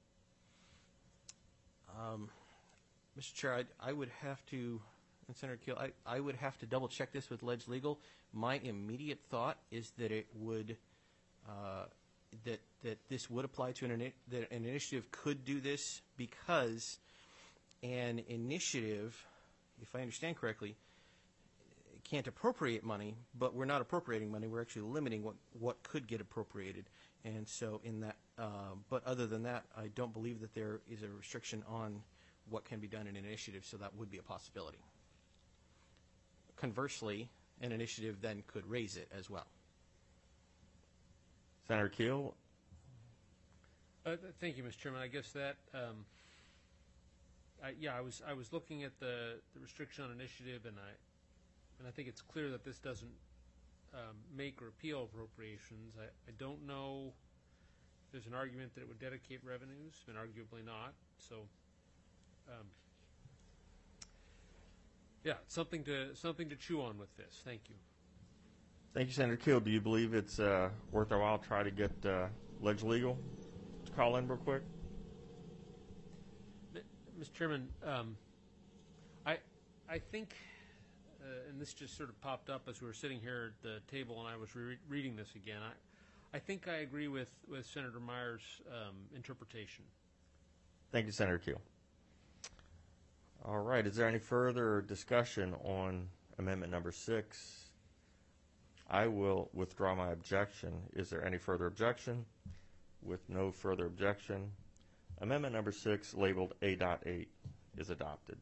Mr. Chair, I would have to, and Senator Keel, I would have to double check this with Ledge Legal. My immediate thought is that it would, that this would apply to that an initiative could do this, because an initiative, if I understand correctly, can't appropriate money, but we're not appropriating money. We're actually limiting what could get appropriated. And so in that, but other than that, I don't believe that there is a restriction on what can be done in an initiative, so that would be a possibility. Conversely, an initiative then could raise it as well. Senator Keel. Thank you, Mr. Chairman. I guess that, I was looking at the restriction on initiative, and I think it's clear that this doesn't make or repeal appropriations. I don't know if there's an argument that it would dedicate revenues, and arguably not. So, yeah, something to chew on with this. Thank you. Thank you, Senator Keel. Do you believe it's worth our while to try to get Ledge Legal to call in real quick? Mr. Chairman, I think, and this just sort of popped up as we were sitting here at the table and I was reading this again, I think I agree with Senator Myers' interpretation. Thank you, Senator Keel. All right. Is there any further discussion on amendment number 6? I will withdraw my objection. Is there any further objection? With no further objection, amendment number 6, labeled A.8, is adopted.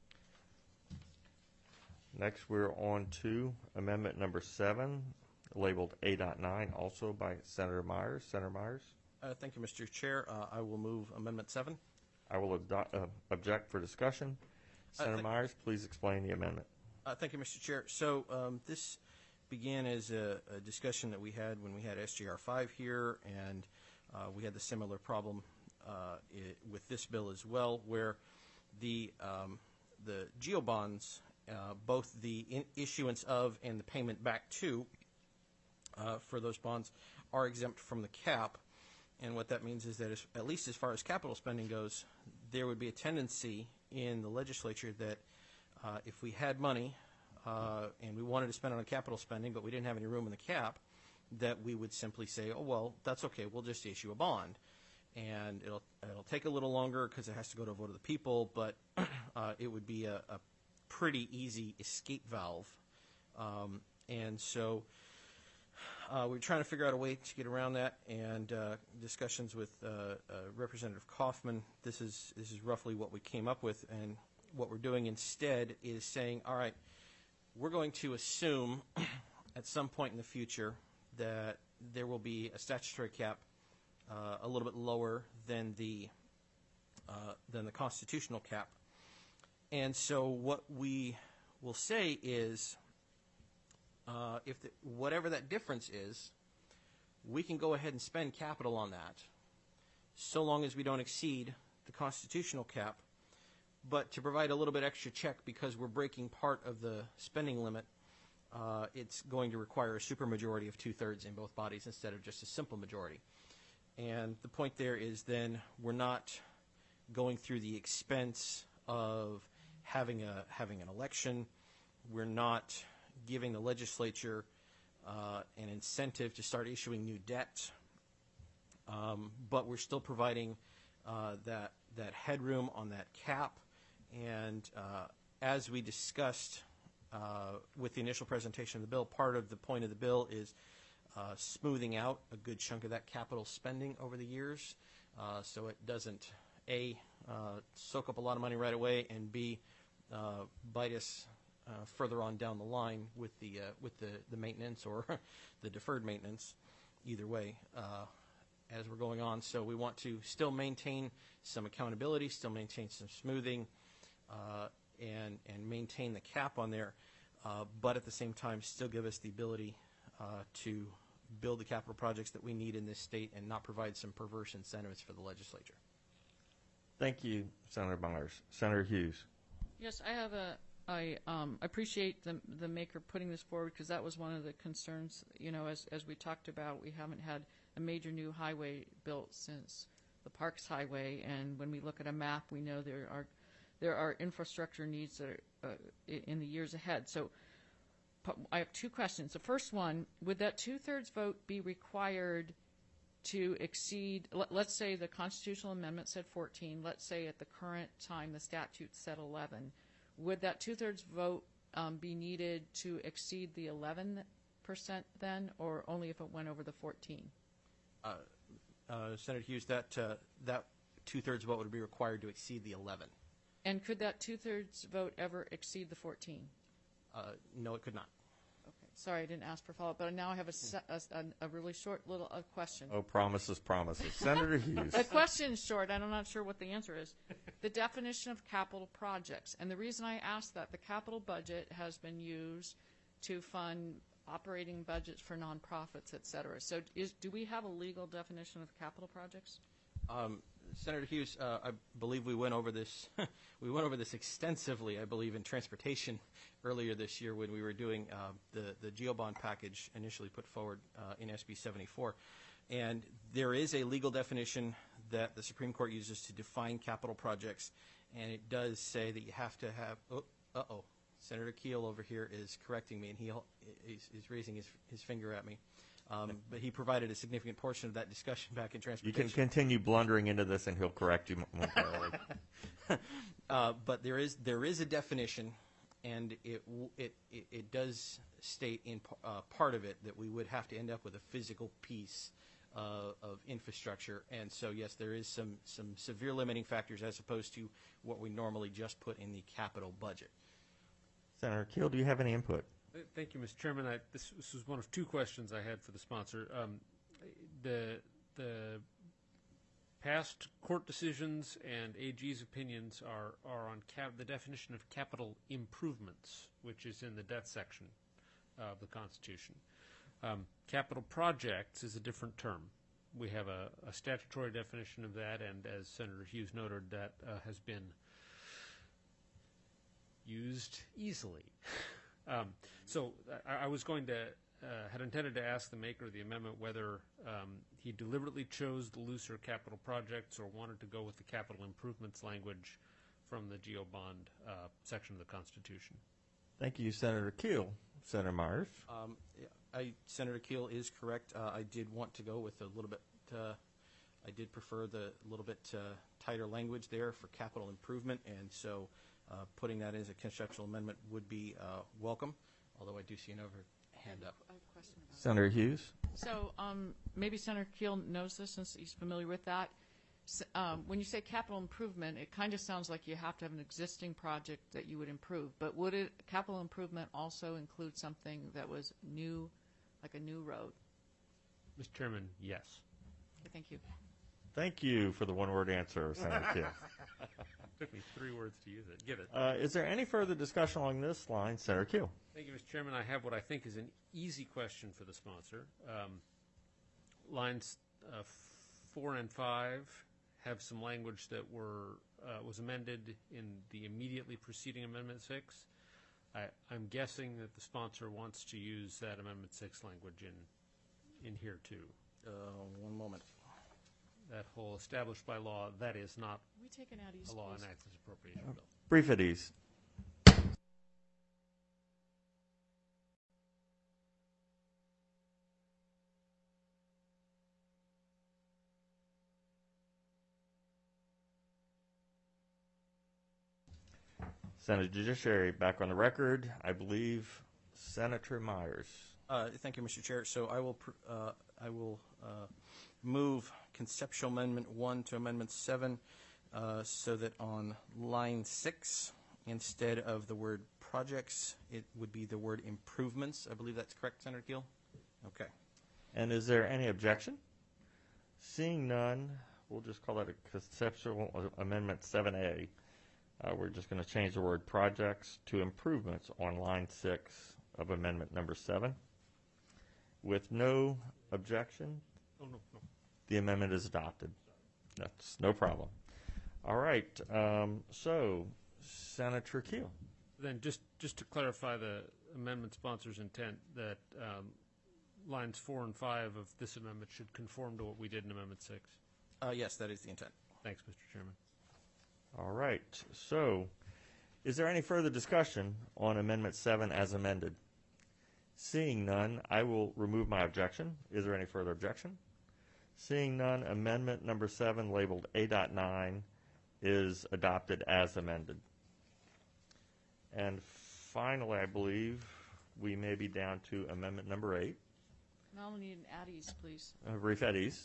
Next, we're on to amendment number 7, labeled A.9, also by Senator Myers. Senator Myers? Thank you, Mr. Chair. I will move Amendment 7. I will object for discussion. Senator Myers, please explain the amendment. Thank you, Mr. Chair. So this began as a discussion that we had when we had SJR 5 here, and we had the similar problem with this bill as well, where the GEO bonds, both the issuance of and the payment back to for those bonds, are exempt from the cap. And what that means is that, at least as far as capital spending goes, there would be a tendency in the legislature that if we had money and we wanted to spend it on capital spending, but we didn't have any room in the cap, that we would simply say, oh, well, that's okay, we'll just issue a bond. And it'll take a little longer because it has to go to a vote of the people, but it would be a pretty easy escape valve. And so we're trying to figure out a way to get around that, and discussions with Representative Kaufman, this is roughly what we came up with. And what we're doing instead is saying, all right, we're going to assume at some point in the future that there will be a statutory cap a little bit lower than the constitutional cap. And so what we will say is, whatever that difference is, we can go ahead and spend capital on that, so long as we don't exceed the constitutional cap. But to provide a little bit extra check, because we're breaking part of the spending limit, it's going to require a supermajority of 2/3 in both bodies instead of just a simple majority. And the point there is then we're not going through the expense of having an election. We're not giving the legislature an incentive to start issuing new debt, but we're still providing that headroom on that cap. And as we discussed with the initial presentation of the bill, part of the point of the bill is smoothing out a good chunk of that capital spending over the years, so it doesn't, A, soak up a lot of money right away, and B, bite us further on down the line with the maintenance or the deferred maintenance, either way, as we're going on. So we want to still maintain some accountability, still maintain some smoothing, and maintain the cap on there, but at the same time still give us the ability to build the capital projects that we need in this state and not provide some perverse incentives for the legislature. Thank you, Senator Myers. Senator Hughes. Yes, I appreciate the maker putting this forward, because that was one of the concerns. As we talked about, we haven't had a major new highway built since the Parks Highway, and when we look at a map, we know there are infrastructure needs that are in the years ahead. So I have two questions. The first one, would that 2/3 vote be required to exceed, let's say the constitutional amendment said 14, let's say at the current time the statute said 11, would that 2/3 vote be needed to exceed the 11% then, or only if it went over the 14? Senator Hughes, that 2/3 vote would be required to exceed the 11. And could that 2/3 vote ever exceed the 14? No, it could not. Okay. Sorry, I didn't ask for follow-up, but now I have a really short little question. Oh, promises. Senator Hughes. The question's short, and I'm not sure what the answer is. The definition of capital projects. And the reason I ask that, the capital budget has been used to fund operating budgets for nonprofits, et cetera. So do we have a legal definition of capital projects? Senator Hughes, I believe we went over this. We went over this extensively, I believe, in transportation earlier this year when we were doing the GeoBond package initially put forward in SB 74. And there is a legal definition that the Supreme Court uses to define capital projects, and it does say that you have to have. Senator Keel over here is correcting me, and he's raising his finger at me. But he provided a significant portion of that discussion back in transportation. You can continue blundering into this, and he'll correct you momentarily. But there is a definition, and it does state in part of it that we would have to end up with a physical piece of infrastructure. And so, yes, there is some severe limiting factors as opposed to what we normally just put in the capital budget. Senator Keel, do you have any input? Thank you, Mr. Chairman. This was one of two questions I had for the sponsor. The past court decisions and AG's opinions are on the definition of capital improvements, which is in the debt section of the Constitution. Capital projects is a different term. We have a statutory definition of that, and as Senator Hughes noted, that has been used easily. So I was going to, had intended to ask the maker of the amendment whether he deliberately chose the looser capital projects or wanted to go with the capital improvements language from the GEO bond section of the Constitution. Thank you, Senator Keel. Senator Myers. Senator Keel is correct. I did want to go with a little bit, I did prefer the little bit tighter language there for capital improvement, and so putting that as a conceptual amendment would be welcome, although I do see another hand up. I have a question about Senator Hughes. So maybe Senator Keel knows this since he's familiar with that. When you say capital improvement, it kind of sounds like you have to have an existing project that you would improve. But would capital improvement also include something that was new, like a new road? Mr. Chairman, yes. Okay, thank you. Thank you for the one-word answer, Senator Keel. Took me 3 words to use it. Give it. Is there any further discussion along this line? Senator Keel. Thank you, Mr. Chairman. I have what I think is an easy question for the sponsor. Lines 4 and 5 have some language that was amended in the immediately preceding Amendment 6. I'm guessing that the sponsor wants to use that Amendment 6 language in here too. One moment. That whole established by law, that is not We take an at ease, a law please. enacts as appropriation bill. Brief at ease. Senate Judiciary, back on the record. I believe Senator Myers. Thank you, Mr. Chair. So I will move conceptual amendment 1 to amendment 7 so that on line 6, instead of the word projects, it would be the word improvements. I believe that's correct, Senator Keel? Okay. And is there any objection? Seeing none, we'll just call that a conceptual amendment 7A. We're just going to change the word projects to improvements on line 6 of amendment number 7. With no objection, Oh, no. the amendment is adopted. That's no problem. All right. So, Senator Keel. Then just to clarify the amendment sponsor's intent, that lines 4 and 5 of this amendment should conform to what we did in Amendment 6. Yes, that is the intent. Thanks, Mr. Chairman. All right. So, is there any further discussion on Amendment 7 as amended? Seeing none, I will remove my objection. Is there any further objection? Seeing none, Amendment number 7, labeled A.9, is adopted as amended. And finally, I believe we may be down to Amendment number 8. Now I'll need an at ease, please. Brief at ease.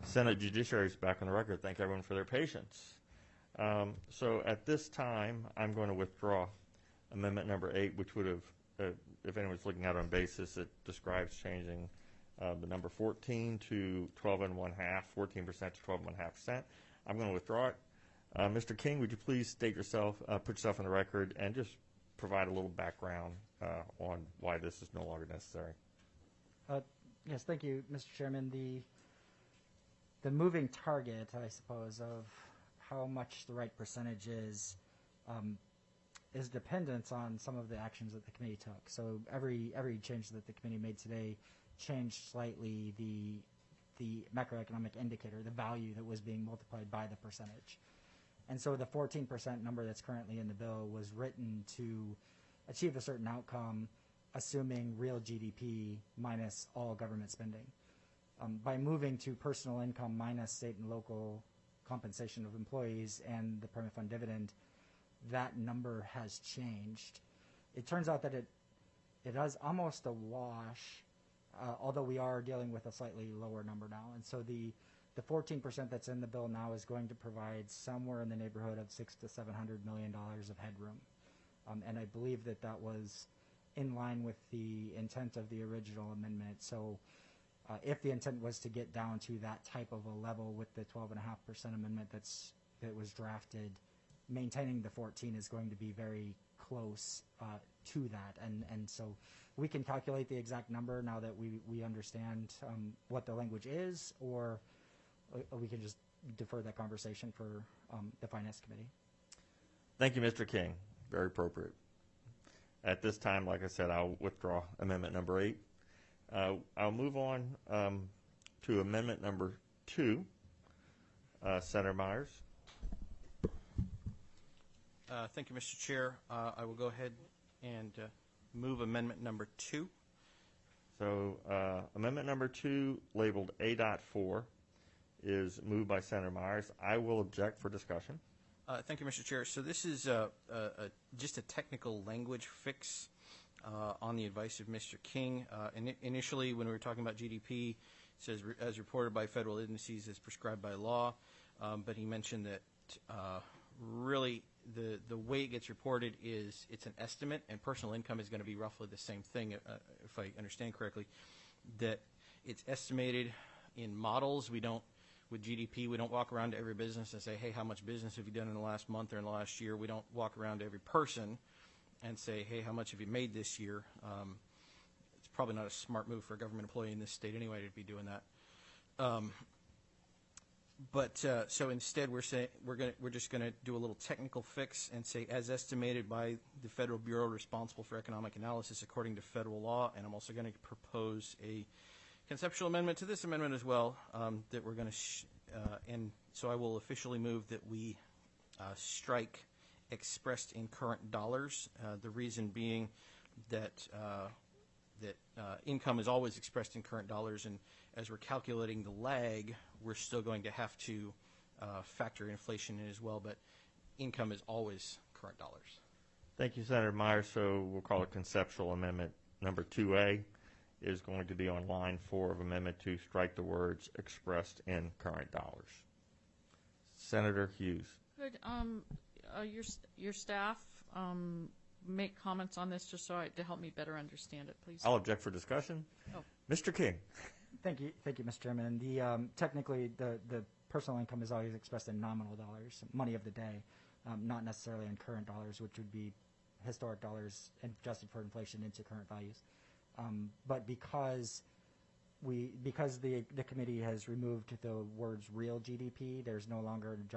Senate Judiciary is back on the record. Thank everyone for their patience. So at this time, I'm going to withdraw Amendment Number 8, which would have, if anyone's looking at it on basis, it describes changing the number 14 to 12.5%, 14% to 12.5%. I'm going to withdraw it. Mr. King, would you please state yourself, put yourself on the record, and just provide a little background on why this is no longer necessary? Yes, thank you, Mr. Chairman. The moving target, I suppose, of how much the right percentage is dependent on some of the actions that the committee took. So every change that the committee made today changed slightly the macroeconomic indicator, the value that was being multiplied by the percentage. And so the 14% number that's currently in the bill was written to achieve a certain outcome, assuming real GDP minus all government spending. By moving to personal income minus state and local compensation of employees and the permanent fund dividend, that number has changed. It turns out that it is almost a wash, although we are dealing with a slightly lower number now. And so the 14% that's in the bill now is going to provide somewhere in the neighborhood of $600 to $700 million of headroom. And I believe that was in line with the intent of the original amendment. So if the intent was to get down to that type of a level with the 12.5% amendment that was drafted, maintaining the 14 is going to be very close to that. And so we can calculate the exact number now that we understand what the language is, or we can just defer that conversation for the Finance Committee. Thank you, Mr. King. Very appropriate. At this time, like I said, I'll withdraw Amendment Number 8. I'll move on to Amendment Number 2. Senator Myers. Thank you, Mr. Chair. I will go ahead and move Amendment Number 2. So Amendment Number 2, labeled A.4, is moved by Senator Myers. I will object for discussion. Thank you, Mr. Chair. So this is just a technical language fix on the advice of Mr. King. Initially, when we were talking about GDP, it says as reported by federal agencies as prescribed by law, but he mentioned that really the way it gets reported is it's an estimate, and personal income is going to be roughly the same thing, if I understand correctly, that it's estimated in models. With GDP, we don't walk around to every business and say, hey, how much business have you done in the last month or in the last year? We don't walk around to every person and say, hey, how much have you made this year? It's probably not a smart move for a government employee in this state anyway to be doing that. So instead, we're just going to do a little technical fix and say, as estimated by the Federal Bureau responsible for economic analysis according to federal law. And I'm also going to propose a conceptual amendment to this amendment as well that we're going to, and so I will officially move that we strike expressed in current dollars. The reason being that income is always expressed in current dollars, and as we're calculating the lag, we're still going to have to factor inflation in as well, but income is always current dollars. Thank you, Senator Myers. So we'll call it conceptual amendment number 2A. Is going to be on line 4 of Amendment 2, strike the words expressed in current dollars. Senator Hughes. Could your staff make comments on this just to help me better understand it, please? I'll object for discussion. Oh. Mr. King. Thank you, Mr. Chairman. Technically, the personal income is always expressed in nominal dollars, money of the day, not necessarily in current dollars, which would be historic dollars adjusted for inflation into current values. But because the committee has removed the words real GDP, there's no longer an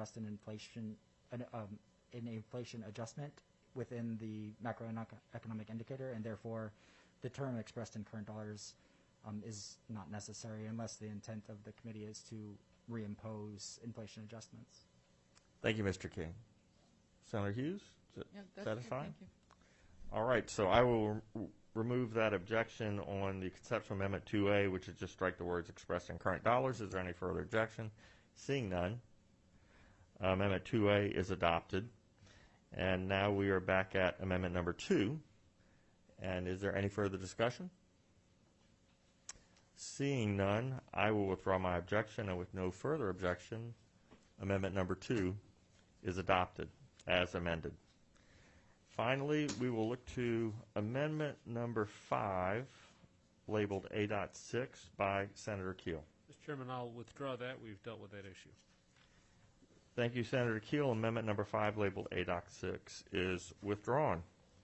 inflation adjustment within the macroeconomic indicator, and therefore the term expressed in current dollars is not necessary unless the intent of the committee is to reimpose inflation adjustments. Thank you, Mr. King. Senator Hughes, is it satisfying? Thank you. All right, so I will remove that objection on the conceptual amendment 2A, which is just strike the words expressed in current dollars. Is there any further objection? Seeing none, amendment 2A is adopted. And now we are back at amendment number 2. And is there any further discussion? Seeing none, I will withdraw my objection, and with no further objection, amendment number 2 is adopted as amended. Finally, we will look to amendment number 5, labeled A.6 by Senator Keel. Mr. Chairman, I'll withdraw that. We've dealt with that issue. Thank you, Senator Keel. Amendment number 5, labeled A.6, is withdrawn.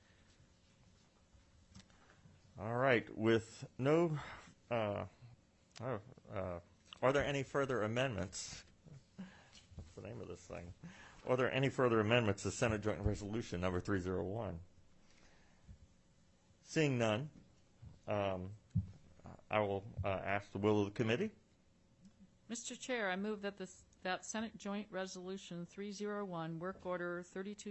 All right. With no, are there any further amendments? What's the name of this thing? Are there any further amendments to Senate Joint Resolution number 301? Seeing none, I will ask the will of the committee. Mr. Chair, I move that that Senate Joint Resolution 301, Work Order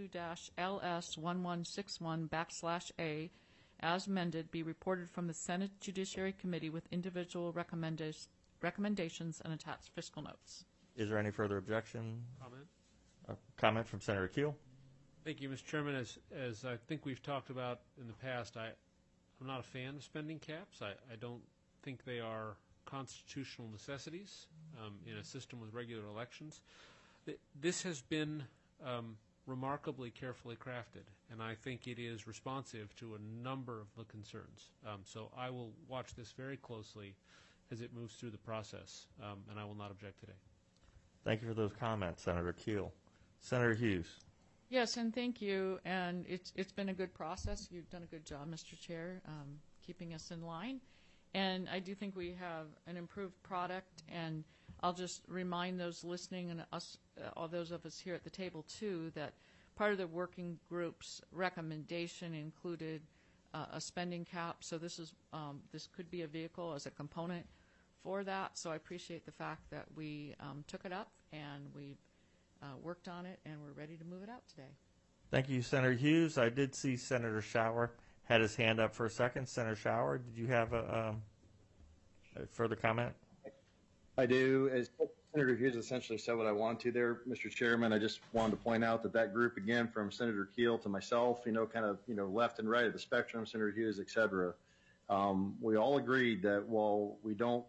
32-LS1161/A, as amended, be reported from the Senate Judiciary Committee with individual recommendations and attached fiscal notes. Is there any further objection? Comment? A comment from Senator Keel? Thank you, Mr. Chairman. As I think we've talked about in the past, I'm not a fan of spending caps. I don't think they are constitutional necessities in a system with regular elections. This has been remarkably carefully crafted, and I think it is responsive to a number of the concerns. So I will watch this very closely as it moves through the process, and I will not object today. Thank you for those comments, Senator Keel. Senator Hughes. Yes, and thank you. And it's been a good process. You've done a good job, Mr. Chair, keeping us in line. And I do think we have an improved product. And I'll just remind those listening and us, all those of us here at the table too, that part of the working group's recommendation included a spending cap. So this could be a vehicle as a component for that. So I appreciate the fact that we took it up and we worked on it, and we're ready to move it out today. Thank you, Senator Hughes. I did see Senator Schauer had his hand up for a second. Senator Schauer, did you have a further comment? I do. As Senator Hughes essentially said what I wanted to there, Mr. Chairman, I just wanted to point out that group, again, from Senator Keel to myself, kind of, left and right of the spectrum, Senator Hughes, et cetera, we all agreed that while we don't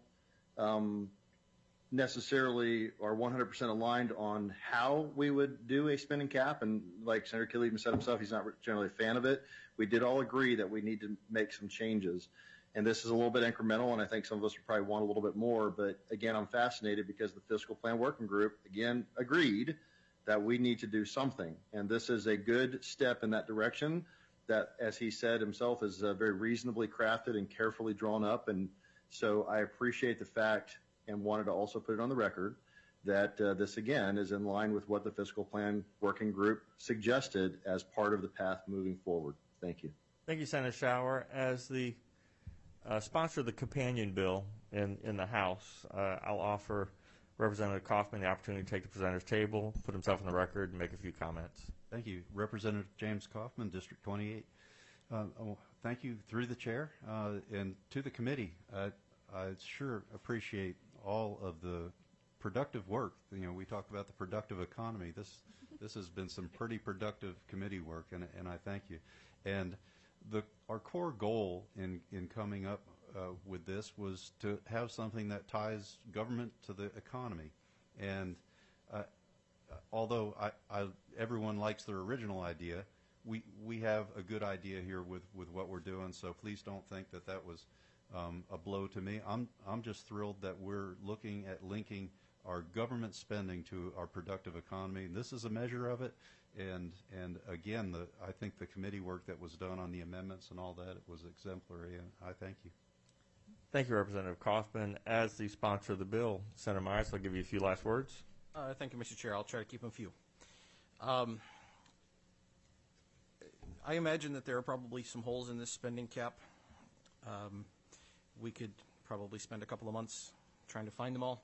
necessarily are 100% aligned on how we would do a spending cap, and like Senator Keel even said himself, he's not generally a fan of it. We did all agree that we need to make some changes, and this is a little bit incremental, and I think some of us would probably want a little bit more, but again, I'm fascinated because the Fiscal Plan Working Group, again, agreed that we need to do something, and this is a good step in that direction that, as he said himself, is very reasonably crafted and carefully drawn up, and so I appreciate the fact and wanted to also put it on the record that this, again, is in line with what the Fiscal Plan Working Group suggested as part of the path moving forward. Thank you. Thank you, Senator Schauer. As the sponsor of the companion bill in the House, I'll offer Representative Kaufman the opportunity to take the presenter's table, put himself on the record, and make a few comments. Thank you. Representative James Kaufman, District 28. Thank you through the chair and to the committee. I sure appreciate all of the productive work. We talk about the productive economy. This has been some pretty productive committee work, and I thank you. And our core goal in coming up with this was to have something that ties government to the economy. And although everyone likes their original idea, we have a good idea here with what we're doing. So please don't think that was a blow to me. I'm just thrilled that we're looking at linking our government spending to our productive economy. And this is a measure of it. And again, I think the committee work that was done on the amendments and all that was exemplary. And I thank you. Thank you, Representative Kaufman. As the sponsor of the bill, Senator Myers, I'll give you a few last words. Thank you, Mr. Chair. I'll try to keep them few. I imagine that there are probably some holes in this spending cap. We could probably spend a couple of months trying to find them all.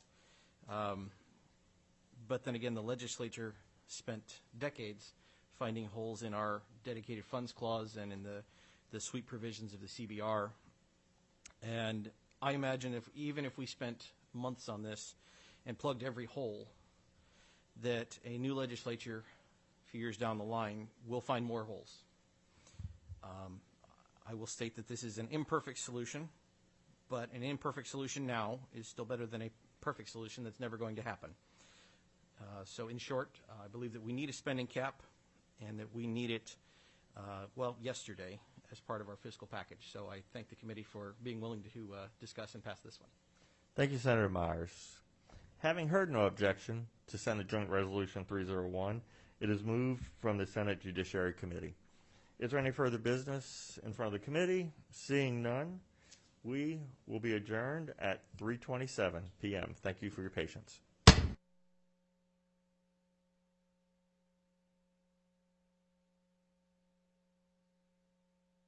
But then again, the legislature spent decades finding holes in our dedicated funds clause and in the sweep provisions of the CBR. And I imagine even if we spent months on this and plugged every hole, that a new legislature a few years down the line will find more holes. I will state that this is an imperfect solution. but an imperfect solution now is still better than a perfect solution that's never going to happen. So in short, I believe that we need a spending cap and that we need it, yesterday as part of our fiscal package. So I thank the committee for being willing to discuss and pass this one. Thank you, Senator Myers. Having heard no objection to Senate Joint Resolution 301, it is moved from the Senate Judiciary Committee. Is there any further business in front of the committee? Seeing none, we will be adjourned at 3:27 p.m. Thank you for your patience.